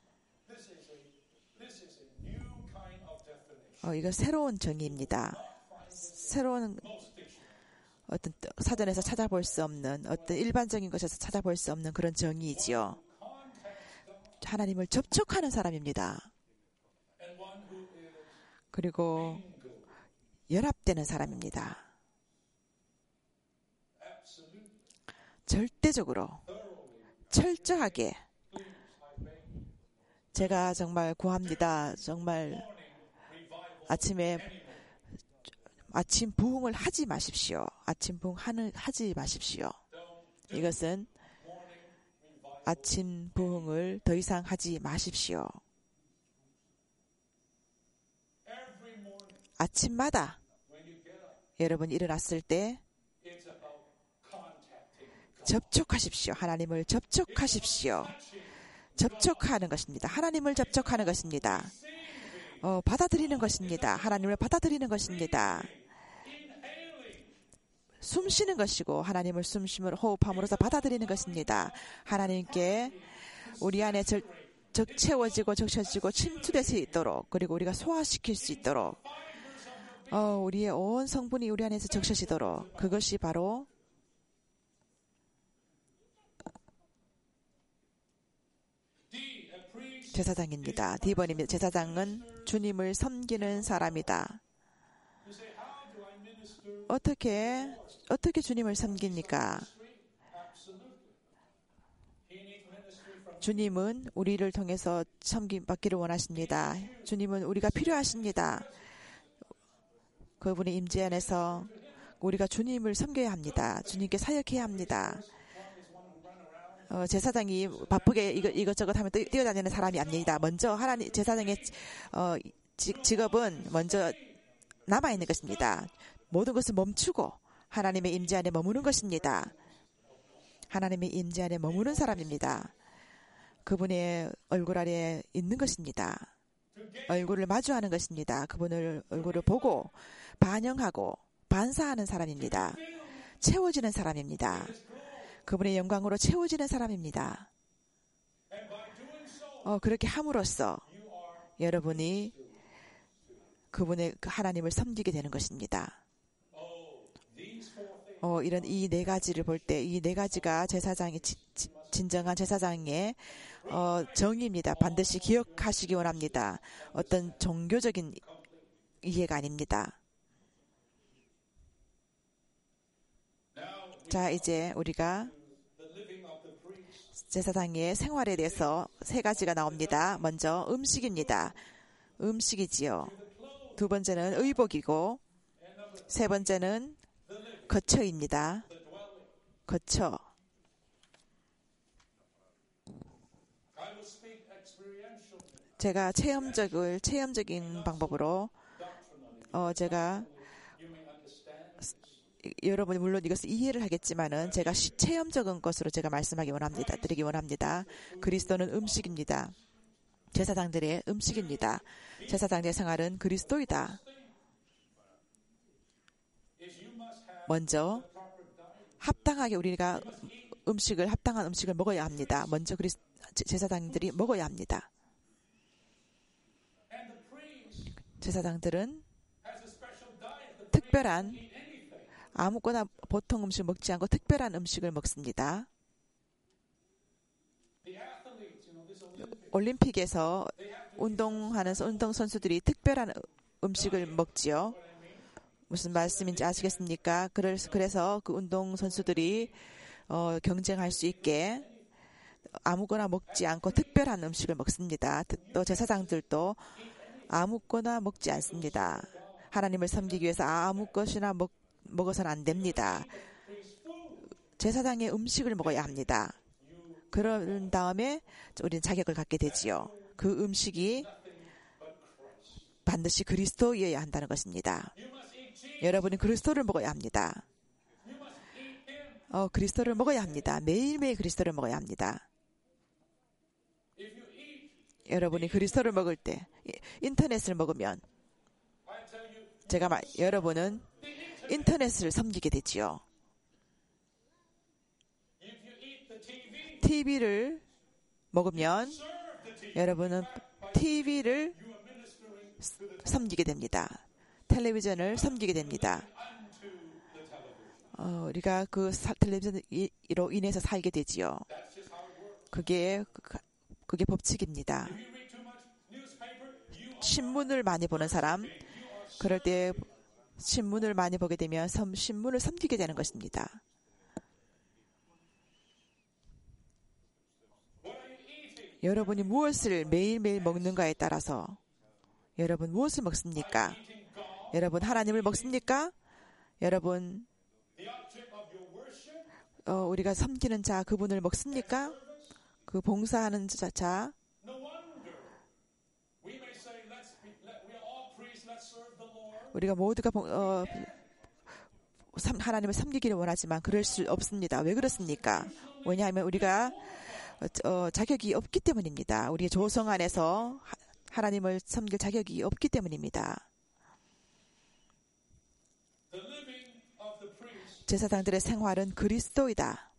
어, 이거 새로운 정의입니다. 새로운 어떤 사전에서 찾아볼 수 없는, 어떤 일반적인 것에서 찾아볼 수 없는 그런 정의이지요. 하나님을 접촉하는 사람입니다. 그리고 연합되는 사람입니다. 절대적으로, 철저하게 제가 정말 구합니다. 정말 아침에 아침 부흥을 하지 마십시오. 아침 부흥 하지 마십시오. 이것은 아침 부흥을 더 이상 하지 마십시오. 아침마다 여러분 일어났을 때 접촉하십시오. 하나님을 접촉하십시오. 접촉하는 것입니다. 하나님을 접촉하는 것입니다. 어, 받아들이는 것입니다. 하나님을 받아들이는 것입니다. 숨 쉬는 것이고 하나님을 숨쉬므로 호흡함으로써 받아들이는 것입니다. 하나님께 우리 안에 적, 적 채워지고 적셔지고 침투될 수 있도록, 그리고 우리가 소화시킬 수 있도록, 어, 우리의 온 성분이 우리 안에서 적셔지도록, 그것이 바로 제사장입니다. 디 번입니다. 제사장은 주님을 섬기는 사람이다. 어떻게 어떻게 주님을 섬깁니까? 주님은 우리를 통해서 섬김 받기를 원하십니다. 주님은 우리가 필요하십니다. 그분의 임재 안에서 우리가 주님을 섬겨야 합니다. 주님께 사역해야 합니다. 어, 제사장이 바쁘게 이것, 이것저것 하면 뛰어다니는 사람이 아닙니다. 먼저 하나님 제사장의 어, 직, 직업은 먼저 남아있는 것입니다. 모든 것을 멈추고 하나님의 임재 안에 머무는 것입니다. 하나님의 임재 안에 머무는 사람입니다. 그분의 얼굴 아래 있는 것입니다. 얼굴을 마주하는 것입니다. 그분을 얼굴을 보고 반영하고 반사하는 사람입니다. 채워지는 사람입니다. 그분의 영광으로 채워지는 사람입니다. 어, 그렇게 함으로써 여러분이 그분의 하나님을 섬기게 되는 것입니다. 어, 이런 이 네 가지를 볼 때 이 네 가지가 제사장의 지, 지, 진정한 제사장의 어, 정의입니다. 반드시 기억하시기 원합니다. 어떤 종교적인 이해가 아닙니다. 자, 이제 우리가 제사장의 생활에 대해서 세 가지가 나옵니다. 먼저 음식입니다. 음식이지요. 두 번째는 의복이고 세 번째는 거처입니다. 거처. 제가 체험적을 체험적인 방법으로 어 제가 여러분이 물론 이것을 이해를 하겠지만은 제가 시, 체험적인 것으로 제가 말씀하기 원합니다. 드리기 원합니다. 그리스도는 음식입니다. 제사장들의 음식입니다. 제사장들의 생활은 그리스도이다. 먼저 합당하게 우리가 음식을 합당한 음식을 먹어야 합니다. 먼저 그리스, 제사장들이 먹어야 합니다. 제사장들은 특별한 아무거나 보통 음식 먹지 않고 특별한 음식을 먹습니다. 올림픽에서 운동하는 운동 선수들이 특별한 음식을 먹지요. 무슨 말씀인지 아시겠습니까? 그래서 그 운동 선수들이 어, 경쟁할 수 있게 아무거나 먹지 않고 특별한 음식을 먹습니다. 또 제사장들도 아무거나 먹지 않습니다. 하나님을 섬기기 위해서 아무 것이나 먹, 먹어서는 안 됩니다. 제사장의 음식을 먹어야 합니다. 그런 다음에 우리는 자격을 갖게 되지요. 그 음식이 반드시 그리스도여야 한다는 것입니다. 여러분은 그리스도를 먹어야 합니다. 어, 그리스도를 먹어야 합니다. 매일매일 그리스도를 먹어야 합니다. 여러분이 그리스도를 먹을 때 인터넷을 먹으면 제가 말, 여러분은 인터넷을 섬기게 되지요. 티비를 먹으면 여러분은 티비를 섬기게 됩니다. 텔레비전을 섬기게 됩니다. 어, 우리가 그 사, 텔레비전으로 인해서 살게 되지요. 그게 그게 법칙입니다. 신문을 많이 보는 사람, 그럴 때 신문을 많이 보게 되면 섬, 신문을 섬기게 되는 것입니다. 여러분이 무엇을 매일매일 먹는가에 따라서 여러분 무엇을 먹습니까? 여러분 하나님을 먹습니까? 여러분 어, 우리가 섬기는 자 그분을 먹습니까? 그 봉사하는 자, 자 우리가 모두가 어, 하나님을 섬기기를 원하지만 그럴 수 없습니다. 왜 그렇습니까? 왜냐하면 우리가 어, 자격이 없기 때문입니다. 우리의 조성 안에서 하, 하나님을 섬길 자격이 없기 때문입니다. 제사장들의 생활은 그리스도이다.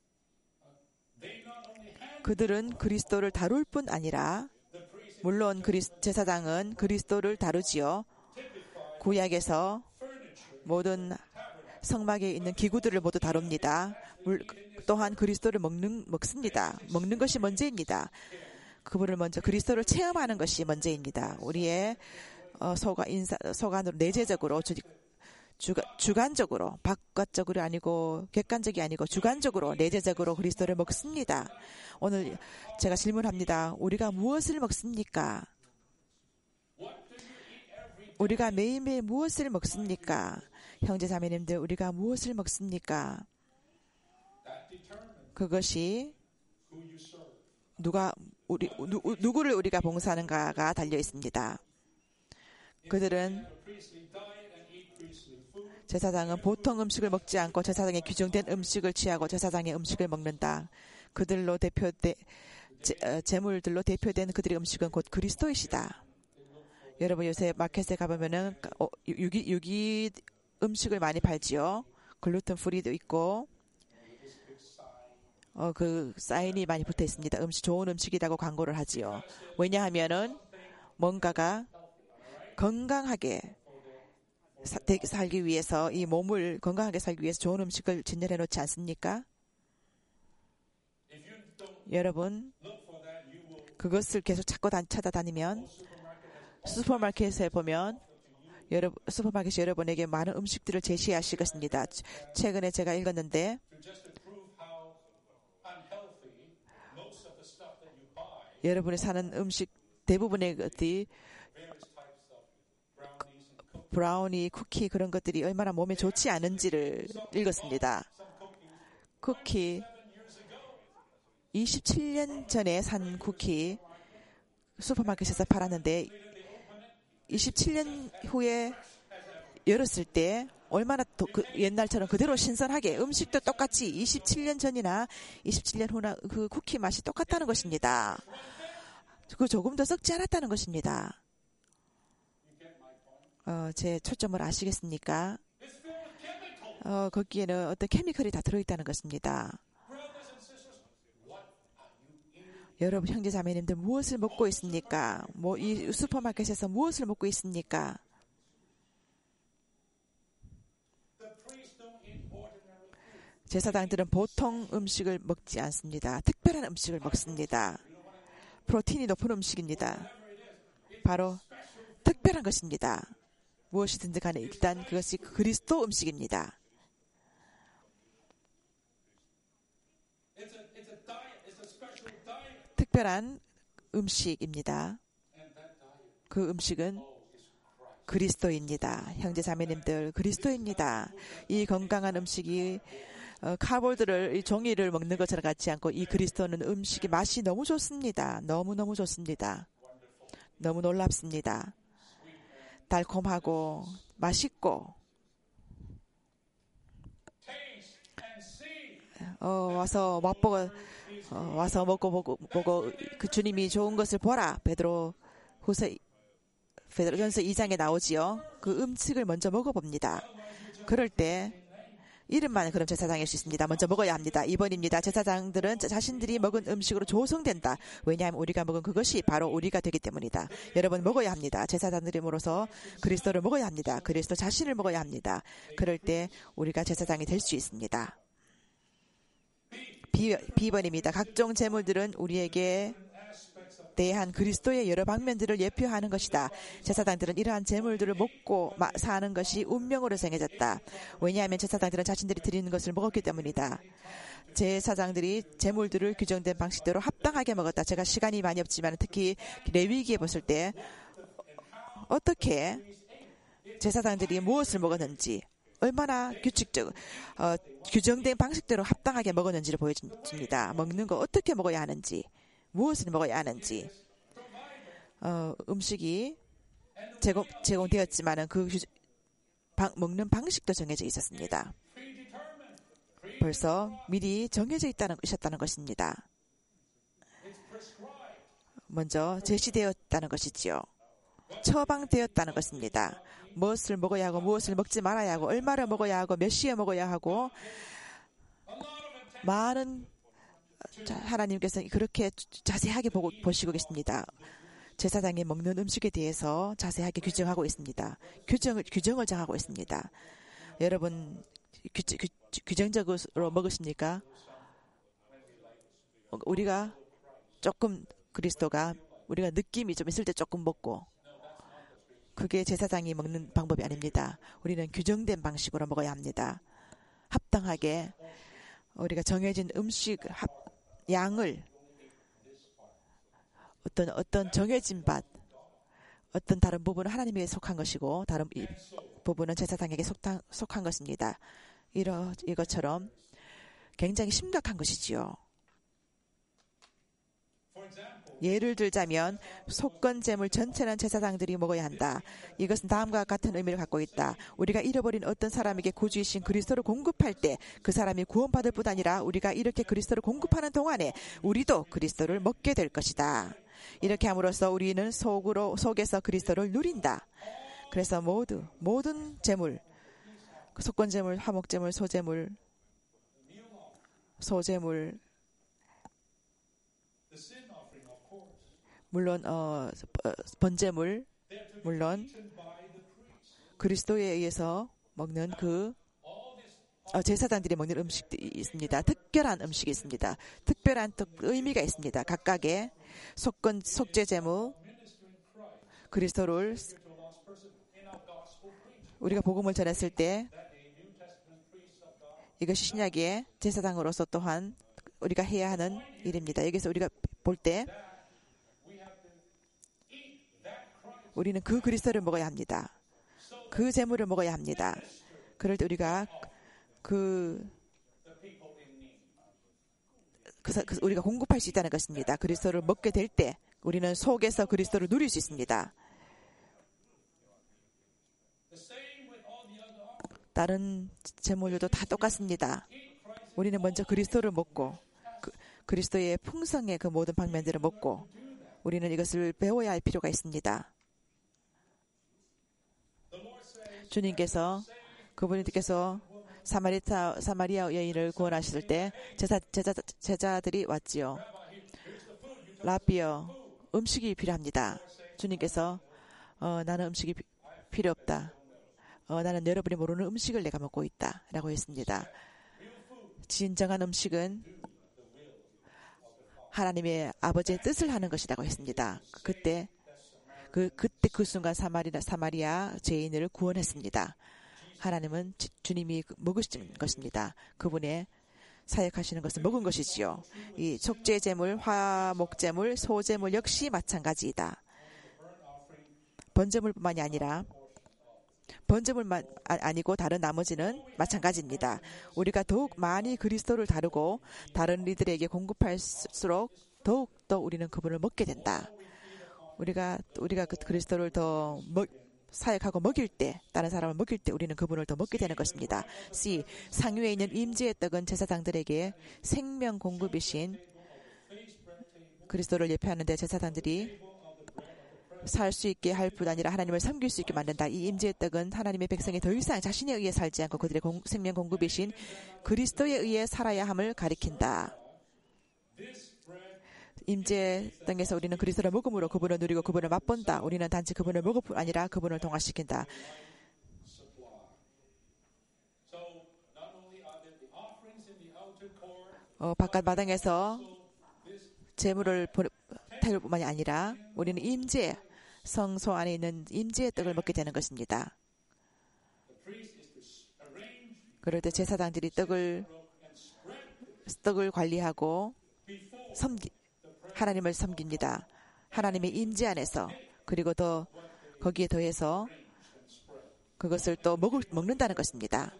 그들은 그리스도를 다룰 뿐 아니라 물론 그리스, 제사장은 그리스도를 다루지요. 구약에서 모든 성막에 있는 기구들을 모두 다룹니다. 물, 또한 그리스도를 먹는, 먹습니다. 먹는 것이 먼저입니다. 그분을 먼저 그리스도를 체험하는 것이 먼저입니다. 우리의 어, 소가 인사, 소관으로 내재적으로 주, 주가, 주관적으로 바깥적으로 아니고 객관적이 아니고 주관적으로 내재적으로 그리스도를 먹습니다. 오늘 제가 질문합니다. 우리가 무엇을 먹습니까? 우리가 매일매일 무엇을 먹습니까? 형제자매님들 우리가 무엇을 먹습니까? 그것이 누가 우리 누, 누구를 우리가 봉사하는가가 달려 있습니다. 그들은 제사장은 보통 음식을 먹지 않고 제사장에 규정된 음식을 취하고 제사장의 음식을 먹는다. 그들로 대표된 제물들로 대표된 그들의 음식은 곧 그리스도이시다. 여러분 요새 마켓에 가보면은 어, 유기 유기 음식을 많이 팔지요. 글루텐 프리도 있고 어, 그 사인이 많이 붙어 있습니다. 음식 좋은 음식이라고 광고를 하지요. 왜냐하면은 뭔가가 건강하게 사, 살기 위해서 이 몸을 건강하게 살기 위해서 좋은 음식을 진열해 놓지 않습니까? 여러분 그것을 계속 찾고 다, 찾아다니면 슈퍼마켓에 보면 여러분 슈퍼마켓이 여러분에게 많은 음식들을 제시하실 것입니다. 최근에 제가 읽었는데 여러분이 사는 음식 대부분의 것이 브라우니, 쿠키 그런 것들이 얼마나 몸에 좋지 않은지를 읽었습니다. 쿠키 이십칠 년 전에 산 쿠키 슈퍼마켓에서 팔았는데 이십칠 년 후에 열었을 때 얼마나 또 그 옛날처럼 그대로 신선하게 음식도 똑같이 이십칠 년 전이나 이십칠 년 후나 그 쿠키 맛이 똑같다는 것입니다. 그 조금 더 썩지 않았다는 것입니다. 어, 제 초점을 아시겠습니까? 어, 거기에는 어떤 케미컬이 다 들어있다는 것입니다. 여러분 형제 자매님들 무엇을 먹고 있습니까? 뭐 이 슈퍼마켓에서 무엇을 먹고 있습니까? 제사장들은 보통 음식을 먹지 않습니다. 특별한 음식을 먹습니다. 프로틴이 높은 음식입니다. 바로 특별한 것입니다. 무엇이든지 간에 일단 그것이 그리스도 음식입니다. 특별한 음식입니다. 그 음식은 그리스도입니다. 형제 자매님들 그리스도입니다. 이 건강한 음식이 어, 카볼드를 이 종이를 먹는 것처럼 같지 않고 이 그리스도는 음식이 맛이 너무 좋습니다. 너무너무 좋습니다. 너무 놀랍습니다. 달콤하고 맛있고 어, 와서 맛보고 어, 와서 먹고 보고 보고 그 주님이 좋은 것을 보라. 베드로 후서 베드로전서 이 장에 나오지요. 그 음식을 먼저 먹어봅니다. 그럴 때 이름만 그럼 제사장일 수 있습니다. 먼저 먹어야 합니다. 이 번입니다. 제사장들은 자신들이 먹은 음식으로 조성된다. 왜냐하면 우리가 먹은 그것이 바로 우리가 되기 때문이다. 여러분 먹어야 합니다. 제사장들임으로써 그리스도를 먹어야 합니다. 그리스도 자신을 먹어야 합니다. 그럴 때 우리가 제사장이 될 수 있습니다. 비, 비번입니다. 각종 제물들은 우리에게 대한 그리스도의 여러 방면들을 예표하는 것이다. 제사장들은 이러한 제물들을 먹고 사는 것이 운명으로 정해졌다. 왜냐하면 제사장들은 자신들이 드리는 것을 먹었기 때문이다. 제사장들이 제물들을 규정된 방식대로 합당하게 먹었다. 제가 시간이 많이 없지만 특히 레위기에 봤을 때 어떻게 제사장들이 무엇을 먹었는지 얼마나 규칙적, 어, 규정된 방식대로 합당하게 먹었는지를 보여줍니다. 먹는 거 어떻게 먹어야 하는지, 무엇을 먹어야 하는지, 어, 음식이 제공, 제공되었지만은 그 규, 방, 먹는 방식도 정해져 있었습니다. 벌써 미리 정해져 있다는, 있었다는 것입니다. 먼저 제시되었다는 것이지요. 처방되었다는 것입니다. 무엇을 먹어야 하고 무엇을 먹지 말아야 하고 얼마를 먹어야 하고 몇 시에 먹어야 하고 많은 하나님께서 그렇게 자세하게 보고, 보시고 계십니다. 제사장이 먹는 음식에 대해서 자세하게 규정하고 있습니다. 규정을, 규정을 정하고 있습니다. 여러분 규, 규, 규정적으로 먹으십니까? 우리가 조금 그리스도가 우리가 느낌이 좀 있을 때 조금 먹고 그게 제사장이 먹는 방법이 아닙니다. 우리는 규정된 방식으로 먹어야 합니다. 합당하게 우리가 정해진 음식 합, 양을 어떤 어떤 정해진 밭 어떤 다른 부분은 하나님에게 속한 것이고 다른 이 부분은 제사장에게 속한, 속한 것입니다. 이러, 이것처럼 굉장히 심각한 것이지요. 예를 들자면 속건 제물 전체는 제사장들이 먹어야 한다. 이것은 다음과 같은 의미를 갖고 있다. 우리가 잃어버린 어떤 사람에게 구주이신 그리스도를 공급할 때 그 사람이 구원받을 뿐 아니라 우리가 이렇게 그리스도를 공급하는 동안에 우리도 그리스도를 먹게 될 것이다. 이렇게 함으로써 우리는 속으로 속에서 그리스도를 누린다. 그래서 모두 모든 제물, 속건 제물, 화목 제물, 소제물, 소제물 물론 어, 번제물 물론 그리스도에 의해서 먹는 그 어, 제사장들이 먹는 음식이 있습니다. 특별한 음식이 있습니다. 특별한 또 의미가 있습니다. 각각의 속건 속죄 제물 그리스도를 우리가 복음을 전했을 때 이것이 신약의 제사장으로서 또한 우리가 해야 하는 일입니다. 여기서 우리가 볼 때 우리는 그 그리스도를 먹어야 합니다. 그 제물을 먹어야 합니다. 그럴 때 우리가 그, 그, 그 우리가 공급할 수 있다는 것입니다. 그리스도를 먹게 될 때 우리는 속에서 그리스도를 누릴 수 있습니다. 다른 제물들도 다 똑같습니다. 우리는 먼저 그리스도를 먹고 그, 그리스도의 풍성의 그 모든 방면들을 먹고 우리는 이것을 배워야 할 필요가 있습니다. 주님께서 그분께서 사마리타 사마리아 여인을 구원하실 때 제자, 제자 제자들이 왔지요. 라비어 음식이 필요합니다. 주님께서 어, 나는 음식이 피, 필요 없다. 어, 나는 여러분이 모르는 음식을 내가 먹고 있다. 라고 했습니다. 진정한 음식은 하나님의 아버지의 뜻을 하는 것이라고 했습니다. 그때, 그, 그때 그 순간 사마리아, 사마리아 죄인을 구원했습니다. 하나님은 지, 주님이 먹으신 것입니다. 그분의 사역하시는 것을 먹은 것이지요. 이 속죄제물, 화목제물, 소제물 역시 마찬가지이다. 번제물뿐만이 아니라 번제물만 아니고 다른 나머지는 마찬가지입니다. 우리가 더욱 많이 그리스도를 다루고 다른 이들에게 공급할수록 더욱 더 우리는 그분을 먹게 된다. 우리가 우리가 그 그리스도를 더 먹, 사역하고 먹일 때, 다른 사람을 먹일 때 우리는 그분을 더 먹게 되는 것입니다. C. 상위에 있는 임재의 떡은 제사장들에게 생명 공급이신 그리스도를 예표하는데 제사장들이 살 수 있게 할 뿐 아니라 하나님을 섬길 수 있게 만든다. 이 임재의 떡은 하나님의 백성이 더 이상 자신에 의해 살지 않고 그들의 공, 생명 공급이신 그리스도에 의해 살아야 함을 가리킨다. 임재 땅에서 우리는 그리스도를 먹음으로 그분을 누리고 그분을 맛본다. 우리는 단지 그분을 먹을 뿐 아니라 그분을 동화시킨다. 어, 바깥 마당에서 제물을 태울 뿐만이 아니라 우리는 임재 성소 안에 있는 임재의 떡을 먹게 되는 것입니다. 그럴 때 제사장들이 떡을 떡을 관리하고 섬기, 하나님을 섬깁니다. 하나님의 임재 안에서 그리고 더 거기에 더해서 그것을 또 먹을, 먹는다는 것입니다.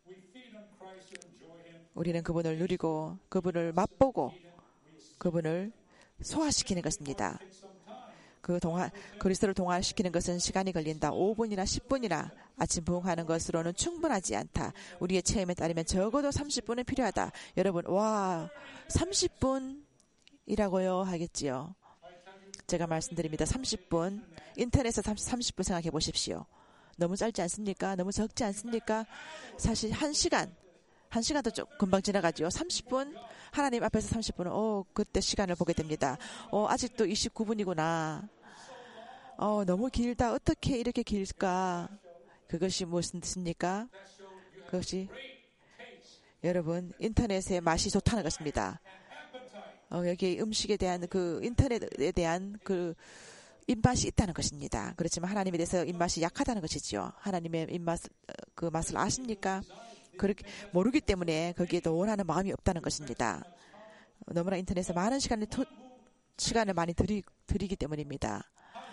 우리는 그분을 누리고 그분을 맛보고 그분을 소화시키는 것입니다. 그 동화, 그리스도를 동화시키는 것은 시간이 걸린다. 오 분이나 십 분이나 아침 부흥하는 것으로는 충분하지 않다. 우리의 체험에 따르면 적어도 삼십 분은 필요하다. 여러분, 와, 삼십 분이라고요 하겠지요. 제가 말씀드립니다. 삼십 분. 인터넷에서 삼십 분 생각해 보십시오. 너무 짧지 않습니까? 너무 적지 않습니까? 사실 한 시간. 한 시간도 좀 금방 지나가죠. 삼십 분, 하나님 앞에서 삼십 분은, 어, 그때 시간을 보게 됩니다. 어, 아직도 이십구 분이구나. 어, 너무 길다. 어떻게 이렇게 길까? 그것이 무슨 뜻입니까? 그것이, 여러분, 인터넷의 맛이 좋다는 것입니다. 어, 여기 음식에 대한 그, 인터넷에 대한 그, 입맛이 있다는 것입니다. 그렇지만 하나님에 대해서 입맛이 약하다는 것이죠. 하나님의 입맛, 그 맛을 아십니까? 그렇게 모르기 때문에 거기에 더 원하는 마음이 없다는 것입니다. 너무나 인터넷에 많은 시간을 투, 시간을 많이 들이, 들이기 때문입니다.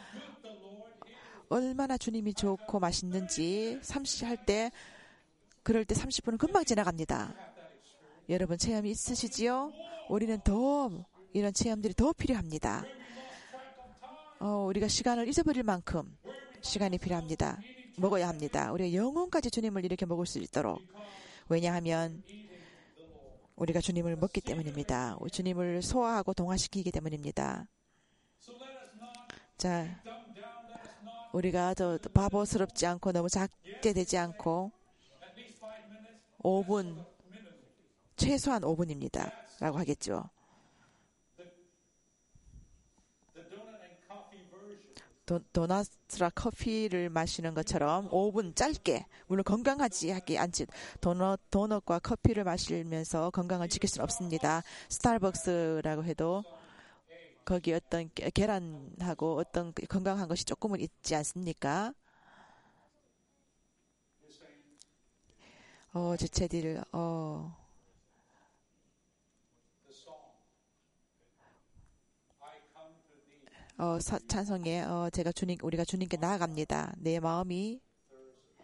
얼마나 주님이 좋고 맛있는지 삼십 할 때 그럴 때 삼십 분은 금방 지나갑니다. 여러분 체험이 있으시지요? 우리는 더 이런 체험들이 더 필요합니다. 어, 우리가 시간을 잊어버릴 만큼 시간이 필요합니다. 먹어야 합니다. 우리가 영혼까지 주님을 이렇게 먹을 수 있도록. 왜냐하면 우리가 주님을 먹기 때문입니다. 주님을 소화하고 동화시키기 때문입니다. 자, 우리가 저 바보스럽지 않고 너무 작게 되지 않고 오 분, 최소한 오 분입니다. 라고 하겠죠. 도, 도넛이나 커피를 마시는 것처럼 오 분 짧게, 물론 건강하지 하기 않지, 도넛, 도넛과 커피를 마시면서 건강을 지킬 수는 없습니다. 스타벅스라고 해도 거기 어떤 계란하고 어떤 건강한 것이 조금은 있지 않습니까? 어, 지체들, 어, 어, 찬송에, 어, 제가 주님, 우리가 주님께 나아갑니다. 내 마음이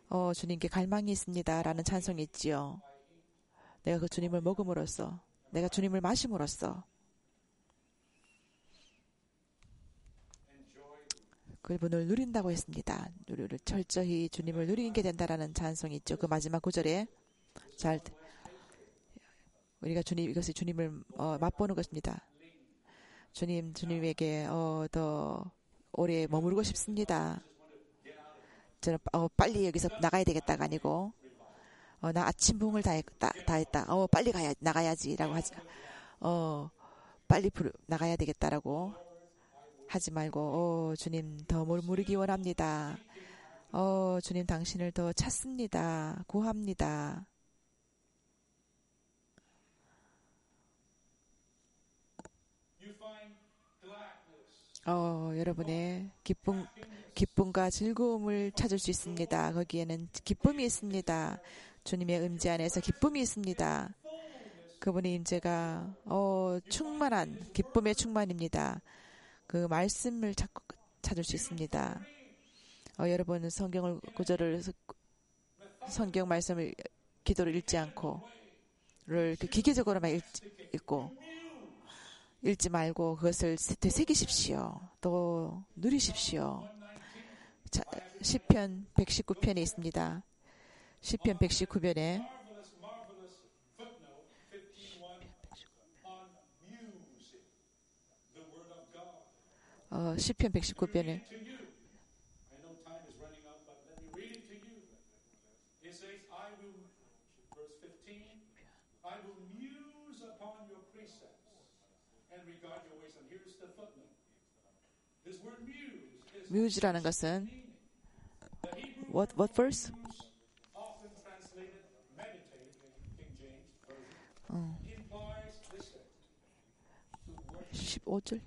어, 주님께 갈망이 있습니다라는 찬송이 있지요. 내가 그 주님을 먹음으로써, 내가 주님을 마심으로써 그분을 누린다고 했습니다. 누리를 철저히 주님을 누리게 된다라는 찬송이 있죠. 그 마지막 구절에 잘 우리가 주님 이것이 주님을 어, 맛보는 것입니다. 주님 주님에게 어, 더 오래 머무르고 싶습니다. 저는 어, 빨리 여기서 나가야 되겠다가 아니고 어, 나 아침 부흥을 다 했다, 다 했다. 어, 빨리 가야 나가야지라고 하지. 어, 빨리 부르, 나가야 되겠다라고 하지 말고 어, 주님 더 머무르기 원합니다. 어, 주님 당신을 더 찾습니다. 구합니다. 어, 여러분의 기쁨, 기쁨과 즐거움을 찾을 수 있습니다. 거기에는 기쁨이 있습니다. 주님의 음지 안에서 기쁨이 있습니다. 그분의 임재가 어, 충만한 기쁨의 충만입니다. 그 말씀을 찾고, 찾을 수 있습니다. 어, 여러분은 성경을 구절을 성경 말씀을 기도를 읽지 않고 를 그 기계적으로만 읽, 읽고 읽지 말고 그것을 되새기십시오. 또 누리십시오. 자, 시편 백십구 편에 있습니다. 시편 백십구 편에 어, 시편 백십구 편에 muse라는 것은 what what verse? 어. 십오 절.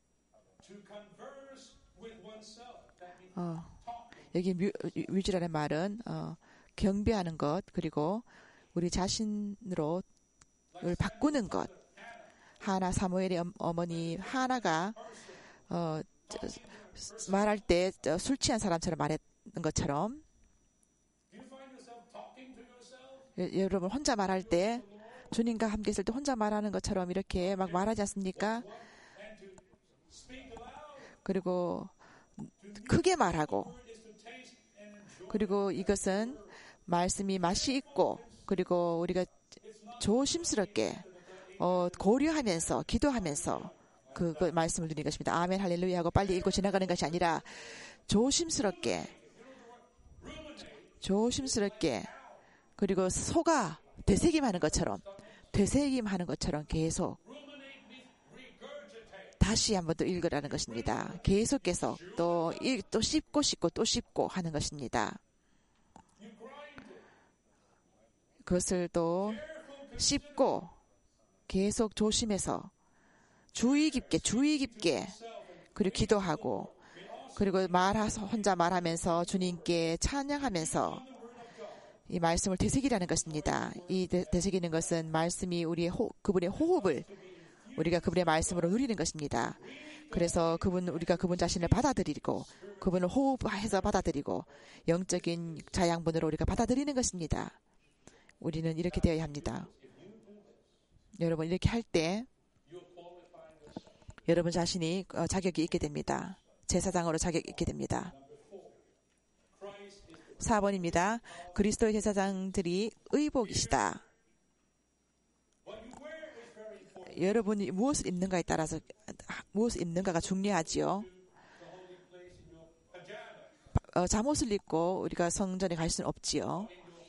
어. 여기 뮤즈라는 말은 어, 경배하는 것 그리고 우리 자신으로 을 바꾸는 것. 하나 사무엘의 어머니 하나가 어, 말할 때 술 취한 사람처럼 말했던 것처럼 여러분 혼자 말할 때 주님과 함께 있을 때 혼자 말하는 것처럼 이렇게 막 말하지 않습니까? 그리고 크게 말하고 그리고 이것은 말씀이 맛이 있고 그리고 우리가 조심스럽게 어, 고려하면서 기도하면서 그, 그 말씀을 드리는 것입니다. 아멘 할렐루야 하고 빨리 읽고 지나가는 것이 아니라 조심스럽게 조심스럽게 그리고 소가 되새김하는 것처럼 되새김하는 것처럼 계속 다시 한번 더 읽으라는 것입니다. 계속해서 또, 또 씹고 씹고 또 씹고 하는 것입니다. 그것을 또 씹고 계속 조심해서 주의 깊게 주의 깊게 그리고 기도하고 그리고 말해서 혼자 말하면서 주님께 찬양하면서 이 말씀을 되새기라는 것입니다. 이 되새기는 것은 말씀이 우리의 호, 그분의 호흡을 우리가 그분의 말씀으로 누리는 것입니다. 그래서 그분 우리가 그분 자신을 받아들이고 그분을 호흡해서 받아들이고 영적인 자양분으로 우리가 받아들이는 것입니다. 우리는 이렇게 되어야 합니다. 여러분 이렇게 할 때 여러분 자신이 자격이 있게 됩니다. 제사장으로 자격이 있게 됩니다. 사 번입니다. 그리스도의 제사장들이 의복이시다. 여러분이 무엇을 입는가에 따라서 무엇을 입는가가 중요하지요. 어, 잠옷을 입고 우리가 성전에 갈 수는 없지요.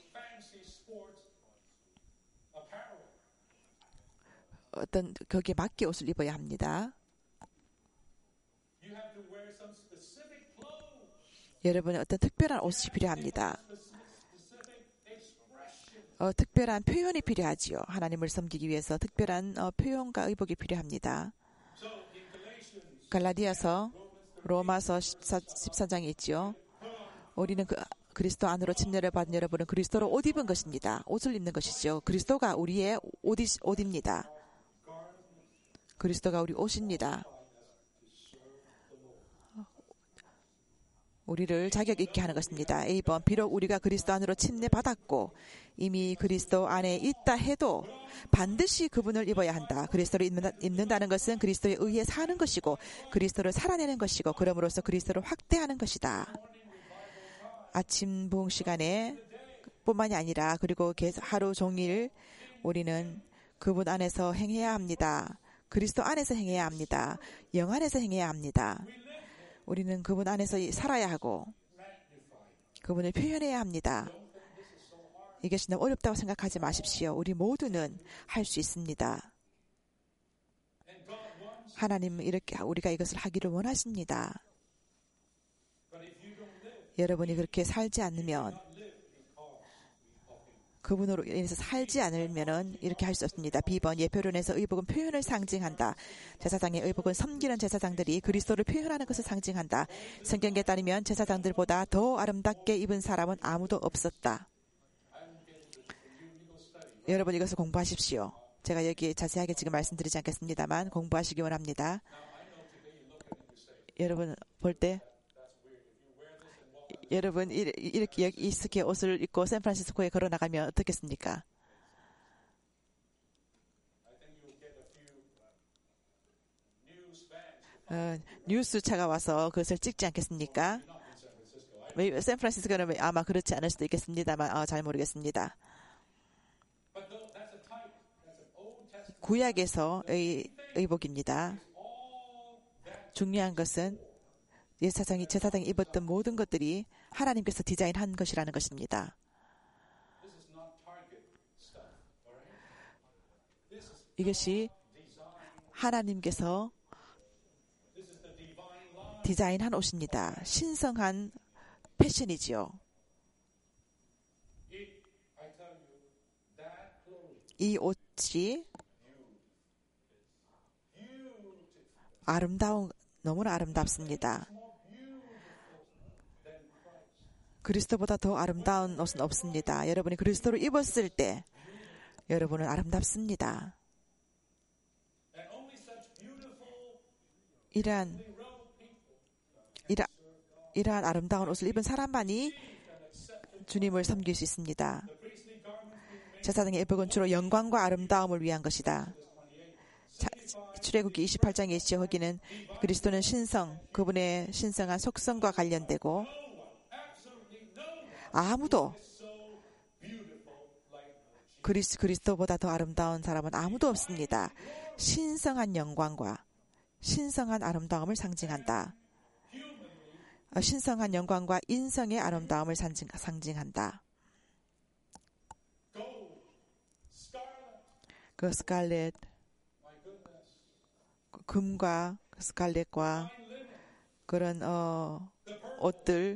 어떤 거기에 맞게 옷을 입어야 합니다. 여러분은 어떤 특별한 옷이 필요합니다. 어, 특별한 표현이 필요하지요. 하나님을 섬기기 위해서 특별한 어, 표현과 의복이 필요합니다. 갈라디아서 로마서 십사 장에 있지요. 우리는 그 그리스도 안으로 침례를 받은 여러분은 그리스도로 옷 입은 것입니다. 옷을 입는 것이죠. 그리스도가 우리의 옷이, 옷입니다. 그리스도가 우리 옷입니다. 우리를 자격 있게 하는 것입니다. 에이 번 비록 우리가 그리스도 안으로 침례받았고 이미 그리스도 안에 있다 해도 반드시 그분을 입어야 한다. 그리스도를 입는다, 입는다는 것은 그리스도에 의해 사는 것이고 그리스도를 살아내는 것이고 그럼으로써 그리스도를 확대하는 것이다. 아침 부흥 시간에 뿐만이 아니라 그리고 계속 하루 종일 우리는 그분 안에서 행해야 합니다. 그리스도 안에서 행해야 합니다. 영 안에서 행해야 합니다. 우리는 그분 안에서 살아야 하고 그분을 표현해야 합니다. 이것이 너무 어렵다고 생각하지 마십시오. 우리 모두는 할 수 있습니다. 하나님은 이렇게 우리가 이것을 하기를 원하십니다. 여러분이 그렇게 살지 않으면 그분으로 인해서 살지 않으면은 이렇게 할 수 없습니다. 비 번 예표론에서 의복은 표현을 상징한다. 제사장의 의복은 섬기는 제사장들이 그리스도를 표현하는 것을 상징한다. 성경에 따르면 제사장들보다 더 아름답게 입은 사람은 아무도 없었다. 여러분 이것을 공부하십시오. 제가 여기 자세하게 지금 말씀드리지 않겠습니다만 공부하시기 원합니다. 여러분 볼 때 여러분 이렇게 이렇게 옷을 입고 샌프란시스코에 걸어 나가면 어떻겠습니까? 어, 뉴스차가 와서 그것을 찍지 않겠습니까? 샌프란시스코는 아마 그렇지 않을 수도 있겠습니다만 어, 잘 모르겠습니다. 구약에서의 의복입니다. 중요한 것은 제사장이, 제사장이 입었던 모든 것들이 하나님께서 디자인한 것이라는 것입니다. 이것이 하나님께서 디자인한 옷입니다. 신성한 패션이지요. 이 옷이 아름다운, 너무나 아름답습니다. 그리스도보다 더 아름다운 옷은 없습니다. 여러분이 그리스도를 입었을 때 여러분은 아름답습니다. 이러한 이러, 이러한 아름다운 옷을 입은 사람만이 주님을 섬길 수 있습니다. 제사장의 예복은 주로 영광과 아름다움을 위한 것이다. 자, 출애굽기 이십팔 장에 있죠. 거기는 그리스도는 신성, 그분의 신성한 속성과 관련되고 아무도 그리스, 그리스도보다 더 아름다운 사람은 아무도 없습니다. 신성한 영광과 신성한 아름다움을 상징한다. 신성한 영광과 인성의 아름다움을 상징, 상징한다. 그 스칼렛, 금과 스칼렛과 그런 어, 옷들,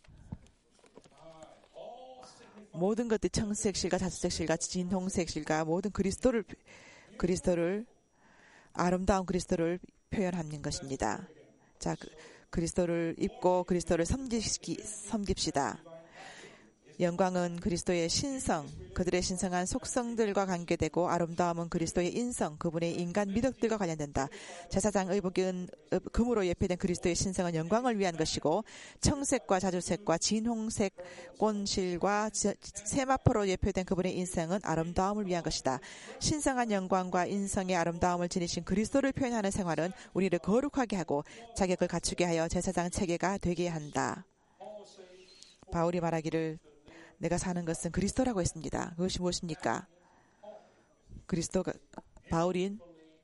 모든 것들 청색실과 자주색실과 진홍색실과 모든 그리스도를 그리스도를 아름다운 그리스도를 표현하는 것입니다. 자, 그, 그리스도를 입고 그리스도를 섬기시, 섬깁시다. 영광은 그리스도의 신성, 그들의 신성한 속성들과 관계되고 아름다움은 그리스도의 인성, 그분의 인간 미덕들과 관련된다. 제사장 의복은 금으로 예표된 그리스도의 신성은 영광을 위한 것이고 청색과 자주색과 진홍색 꽃실과 세마포로 예표된 그분의 인성은 아름다움을 위한 것이다. 신성한 영광과 인성의 아름다움을 지니신 그리스도를 표현하는 생활은 우리를 거룩하게 하고 자격을 갖추게 하여 제사장 체계가 되게 한다. 바울이 말하기를 내가 사는 것은 그리스도라고 했습니다. 그것이 무엇입니까? 그리스도가, 바울인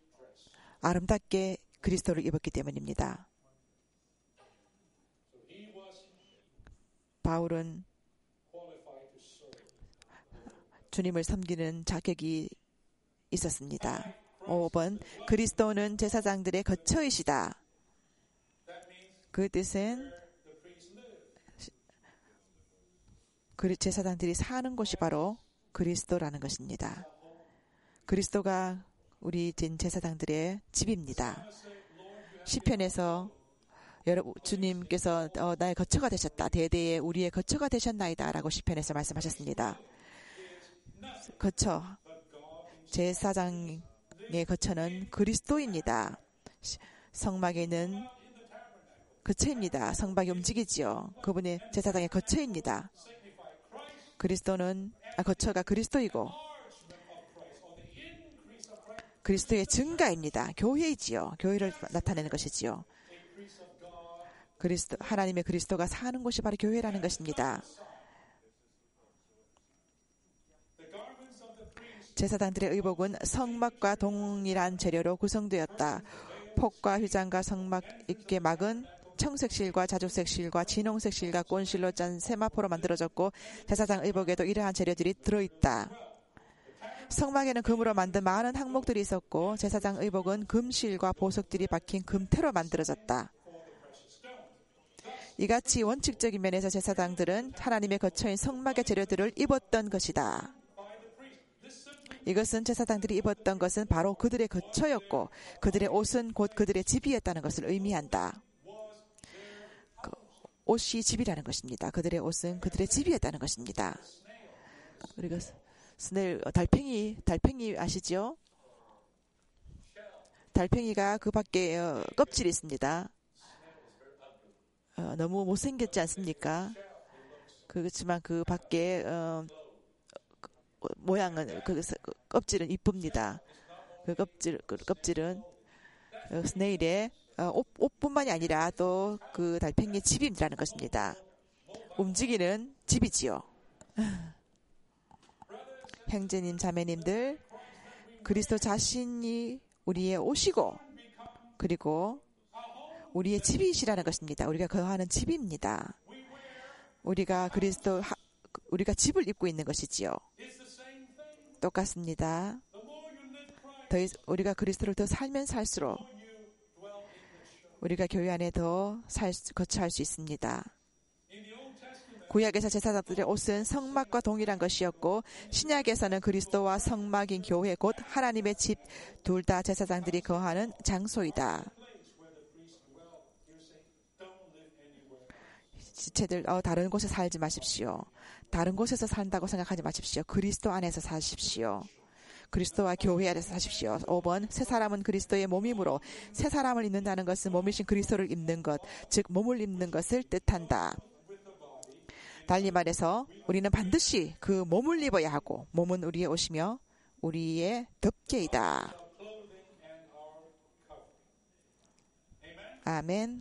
아름답게 그리스도를 입었기 때문입니다. 바울은 주님을 섬기는 자격이 있었습니다. 오 번 그리스도는 제사장들의 거처이시다. 그 뜻은 그 제사장들이 사는 곳이 바로 그리스도라는 것입니다. 그리스도가 우리 제사장들의 집입니다. 시편에서 여러분 주님께서 어, 나의 거처가 되셨다. 대대에 우리의 거처가 되셨나이다. 라고 시편에서 말씀하셨습니다. 거처, 제사장의 거처는 그리스도입니다. 성막에는 거처입니다. 성막이 움직이지요. 그분이 제사장의 거처입니다. 그리스도는 아, 거처가 그리스도이고 그리스도의 증가입니다. 교회이지요. 교회를 나타내는 것이지요. 그리스도 하나님의 그리스도가 사는 곳이 바로 교회라는 것입니다. 제사장들의 의복은 성막과 동일한 재료로 구성되었다. 폭과 휘장과 성막 있게 막은 청색실과 자주색실과 진홍색실과 꼰실로 짠 세마포로 만들어졌고 제사장 의복에도 이러한 재료들이 들어있다. 성막에는 금으로 만든 많은 항목들이 있었고 제사장 의복은 금실과 보석들이 박힌 금태로 만들어졌다. 이같이 원칙적인 면에서 제사장들은 하나님의 거처인 성막의 재료들을 입었던 것이다. 이것은 제사장들이 입었던 것은 바로 그들의 거처였고 그들의 옷은 곧 그들의 집이었다는 것을 의미한다. 그 옷이 집이라는 것입니다. 그들의 옷은 그들의 집이었다는 것입니다. 그리고 스네일, 달팽이, 달팽이 아시죠? 달팽이가 그 밖에 어, 껍질이 있습니다. 어, 너무 못생겼지 않습니까? 그렇지만 그 밖에 어, 모양은 그 껍질은 이쁩니다. 그 껍질 그 껍질은 스네일의 옷, 옷뿐만이 아니라 또 그 달팽이의 집이라는 것입니다. 움직이는 집이지요. 형제님, 자매님들, 그리스도 자신이 우리의 옷이고 그리고 우리의 집이시라는 것입니다. 우리가 거하는 집입니다. 우리가 그리스도 우리가 집을 입고 있는 것이지요. 똑같습니다. 더 우리가 그리스도를 더 살면 살수록 우리가 교회 안에 더 살, 거처할 수 있습니다. 구약에서 제사장들의 옷은 성막과 동일한 것이었고 신약에서는 그리스도와 성막인 교회 곧 하나님의 집 둘 다 제사장들이 거하는 장소이다. 지체들 어, 다른 곳에 살지 마십시오. 다른 곳에서 산다고 생각하지 마십시오. 그리스도 안에서 사십시오. 그리스도와 교회 안에서 사십시오. 오 번 새 사람은 그리스도의 몸이므로 새 사람을 입는다는 것은 몸이신 그리스도를 입는 것, 즉 몸을 입는 것을 뜻한다. 달리 말해서 우리는 반드시 그 몸을 입어야 하고 몸은 우리의 옷이며 우리의 덮개이다. 아멘.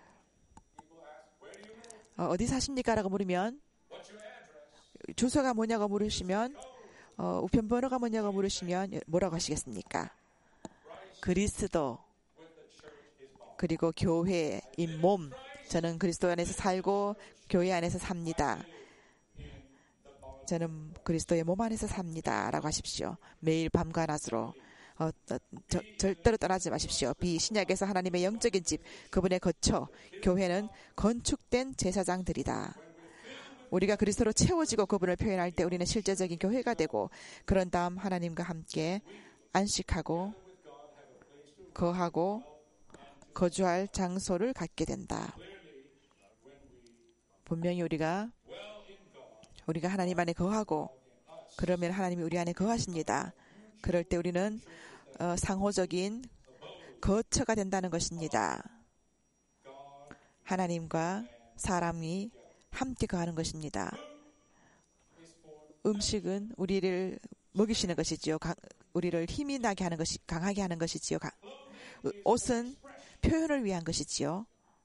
어, 어디 사십니까? 라고 물으면 주소가 뭐냐고 물으시면 어, 우편번호가 뭐냐고 물으시면 뭐라고 하시겠습니까? 그리스도 그리고 교회인 몸. 저는 그리스도 안에서 살고 교회 안에서 삽니다. 저는 그리스도의 몸 안에서 삽니다. 라고 하십시오. 매일 밤과 낮으로 어, 저, 절대로 떠나지 마십시오. 비신약에서 하나님의 영적인 집, 그분의 거처, 교회는 건축된 제사장들이다. 우리가 그리스도로 채워지고 그분을 표현할 때 우리는 실제적인 교회가 되고 그런 다음 하나님과 함께 안식하고 거하고 거주할 장소를 갖게 된다. 분명히 우리가 우리가 하나님 안에 거하고 그러면 하나님이 우리 안에 거하십니다. 그럴 때 우리는 어, 상호적인 거처가 된다는 것입니다. 하나님과 사람이 함께 거하는 것입니다. 음식은 우리를 먹이시는 것이지요. 강, 우리를 힘이 나게 하는 것이 강하게 하는 것이지요. 강, 옷은 표현을 위한 것이지요.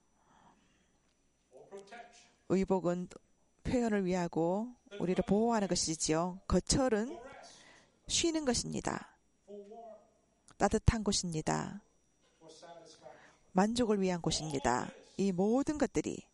의복은 표현을 위하고 우리를 보호하는 것이지요. 거철은 쉬는 것입니다. 따뜻한 곳입니다. 만족을 위한 곳입니다. 이 모든 것들이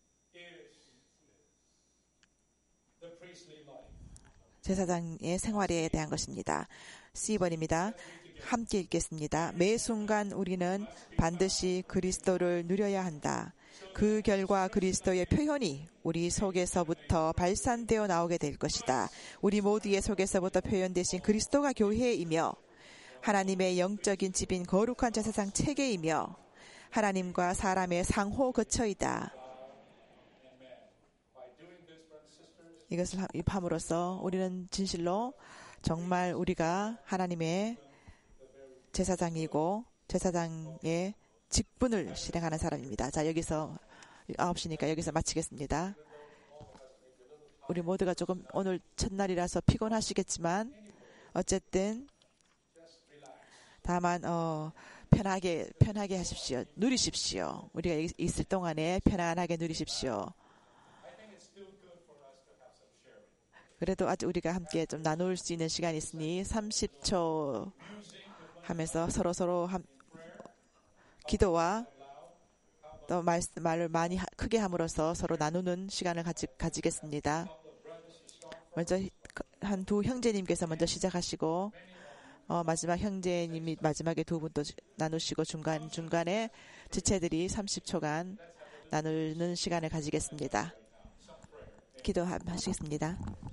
제사장의 생활에 대한 것입니다. 씨 번입니다. 함께 읽겠습니다. 매 순간 우리는 반드시 그리스도를 누려야 한다. 그 결과 그리스도의 표현이 우리 속에서부터 발산되어 나오게 될 것이다. 우리 모두의 속에서부터 표현되신 그리스도가 교회이며 하나님의 영적인 집인 거룩한 제사장 체계이며 하나님과 사람의 상호 거처이다. 이것을 함으로써 우리는 진실로 정말 우리가 하나님의 제사장이고 제사장의 직분을 실행하는 사람입니다. 자, 여기서 아홉 시니까 여기서 마치겠습니다. 우리 모두가 조금 오늘 첫날이라서 피곤하시겠지만 어쨌든 다만 어, 편하게 편하게 하십시오. 누리십시오. 우리가 있을 동안에 편안하게 누리십시오. 그래도 아직 우리가 함께 좀 나눌 수 있는 시간이 있으니 삼십 초 하면서 서로 서로 한, 기도와 또 말, 말을 많이 하, 크게 함으로써 서로 나누는 시간을 가지, 가지겠습니다. 먼저 한 두 형제님께서 먼저 시작하시고 어, 마지막 형제님이 마지막에 두 분 또 나누시고 중간 중간에 지체들이 삼십 초간 나누는 시간을 가지겠습니다. 기도하시겠습니다.